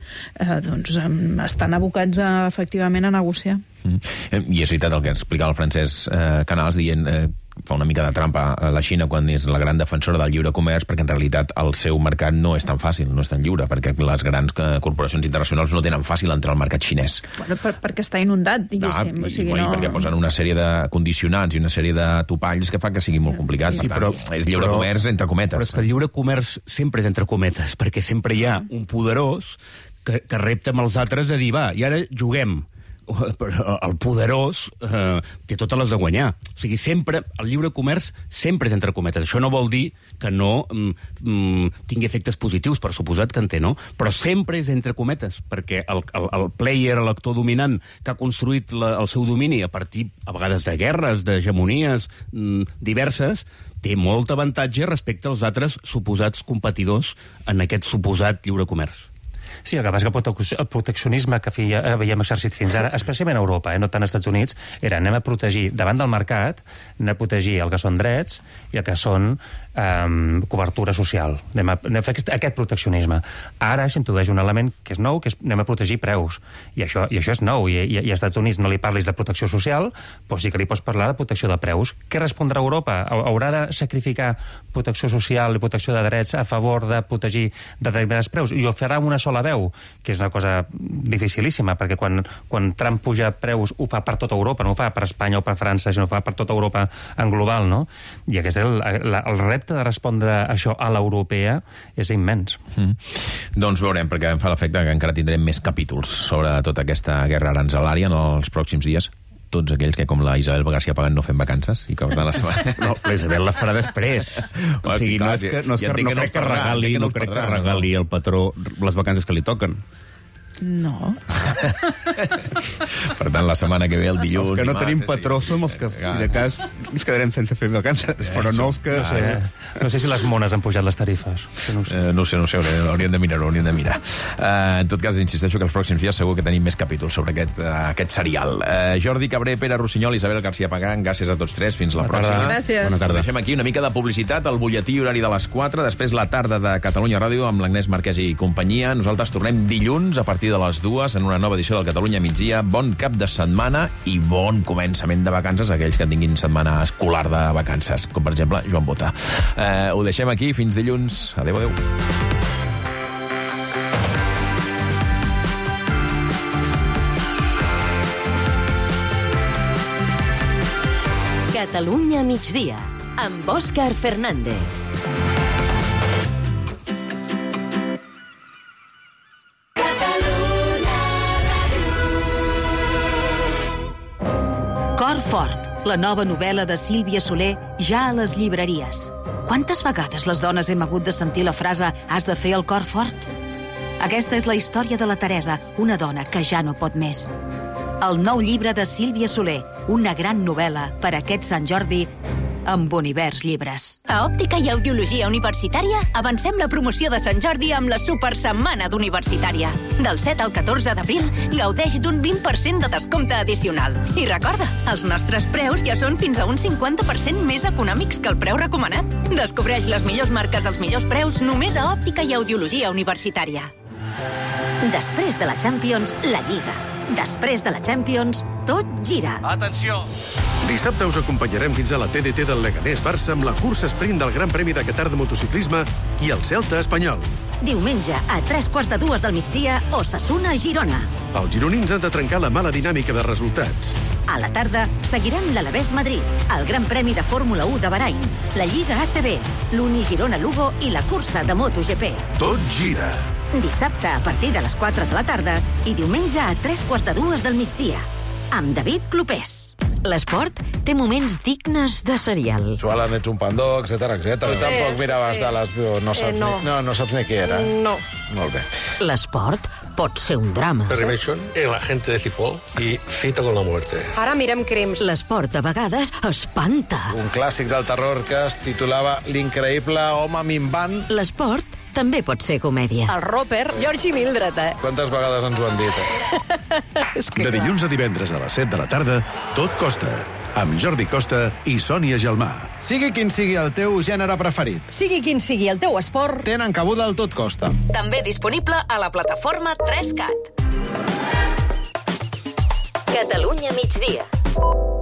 estan abocats efectivament a negociar. I és veritat el que explicava el Francesc Canals dient fa una mica de trampa a la Xina quan és la gran defensora del lliure comerç, perquè en realitat el seu mercat no és tan fàcil, no és tan lliure, perquè les grans corporacions internacionals no tenen fàcil entrar al mercat xinès. Bueno, perquè està inundat, diguéssim. I perquè posen una sèrie de condicionants i una sèrie de topalls que fa que sigui molt complicat. Sí, però és lliure comerç entre cometes. Però és que el lliure comerç sempre és entre cometes, perquè sempre hi ha un poderós que repta amb els altres a dir, va, i ara juguem. El poderós té totes les de guanyar. O sigui, sempre, el lliure comerç sempre és entre cometes. Això no vol dir que no tingui efectes positius, per suposat que en té, no? Però sempre és entre cometes, perquè el player, l'actor dominant, que ha construït el seu domini a partir, a vegades, de guerres, d'hegemonies diverses, té molt avantatge respecte als altres suposats competidors en aquest suposat lliure comerç. Sí, el que passa que el proteccionisme que havíem exercit fins ara, especialment a Europa, no tant als Estats Units, era anem a protegir, davant del mercat, anem a protegir el que són drets i el que són cobertura social. Anem a fer aquest proteccionisme. Ara s'introdueix un element que és nou, que és anem a protegir preus. I això és nou. I als Estats Units no li parlis de protecció social, però sí que li pots parlar de protecció de preus. Què respondrà Europa? Haurà de sacrificar protecció social i protecció de drets a favor de protegir determinats preus? I ho farà amb una sola veu, que és una cosa dificilíssima, perquè quan Trump puja preus ho fa per tota Europa, no ho fa per Espanya o per França, sinó ho fa per tota Europa en global, no? I aquest és el repte de respondre això a l'europea és immens. Doncs veurem, perquè em fa l'efecte que encara tindrem més capítols sobre tota aquesta guerra aranzelària en els pròxims dies. Tots aquells que, com la Isabel García Pagán, no fem vacances i que la setmana... No, la Isabel la farà després. O sigui, no crec que regali el patró les vacances que li toquen. No. Per tant, la setmana que ve, el dilluns... Els que no tenim patró som els que, de cas, ens quedarem sense fer vacances, però no els que... No sé si les mones han pujat les tarifes. No sé, hauríem de mirar. En tot cas, insisteixo que els pròxims dies segur que tenim més capítols sobre aquest serial. Jordi Cabré, Pere Rossinyol, Isabel García Pagán, gràcies a tots tres. Fins la pròxima. Gràcies. Bona tarda. Deixem aquí una mica de publicitat, el butlletí horari de les 4, després la tarda de Catalunya Ràdio amb l'Agnès Marquès i companyia. Nosaltres tornem dilluns a partir de les 2 en una nova edició del Catalunya Migdia. Bon cap de setmana i bon començament de vacances a aquells que tinguin setmana escolar de vacances, com per exemple Joan Bota. Ho deixem aquí, fins dilluns. Adéu. Catalunya Migdia, amb Òscar Fernández. Cor fort, la nova novel·la de Sílvia Soler, ja a les llibreries. Quantes vegades les dones hem hagut de sentir la frase «has de fer el cor fort»? Aquesta és la història de la Teresa, una dona que ja no pot més. El nou llibre de Sílvia Soler, una gran novel·la per aquest Sant Jordi amb Univers Llibres. A Òptica i Audiologia Universitària avancem la promoció de Sant Jordi amb la Supersetmana d'Universitària. Del 7 al 14 d'abril gaudeix d'un 20% de descompte addicional. I recorda, els nostres preus ja són fins a un 50% més econòmics que el preu recomanat. Descobreix les millors marques als millors preus només a Òptica i Audiologia Universitària. Després de la Champions, la Lliga. Després de la Champions, tot gira. Atenció! Dissabte us acompanyarem fins a la TDT del Leganés-Barça amb la cursa sprint del Gran Premi de Qatar de motociclisme i el Celta espanyol. Diumenge, a 3:45 del migdia, Osasuna-Girona. Els gironins han de trencar la mala dinàmica de resultats. A la tarda, seguirem l'Alavés-Madrid, el Gran Premi de Fórmula 1 de Bahrain, la Lliga ACB, l'Uni-Girona-Lugo i la cursa de MotoGP. Tot gira. Dissabte a partir de les 4 de la tarda i diumenge a 3:45 del migdia. Amb David Clopés. L'esport té moments dignes de serial. Sualan, ets un pandó, etcètera. Tu tampoc miraves de les dues, no saps ni què era. No. Molt bé. L'esport pot ser un drama. Derivation, el agente de Cipoll i Cita con la muerte. Ara mirem crims. L'esport, a vegades, espanta. Un clàssic del terror que es titulava L'increïble home minvant. L'esport també pot ser comèdia. El Roper, George i Mildred, Quantes vegades ens ho han dit, De dilluns a divendres a les 7 de la tarda, Tot costa, amb Jordi Costa i Sònia Gelmà. Sigui quin sigui el teu gènere preferit, Sigui quin sigui el teu esport, tenen cabuda al Tot costa. També disponible a la plataforma 3CAT. Catalunya migdia.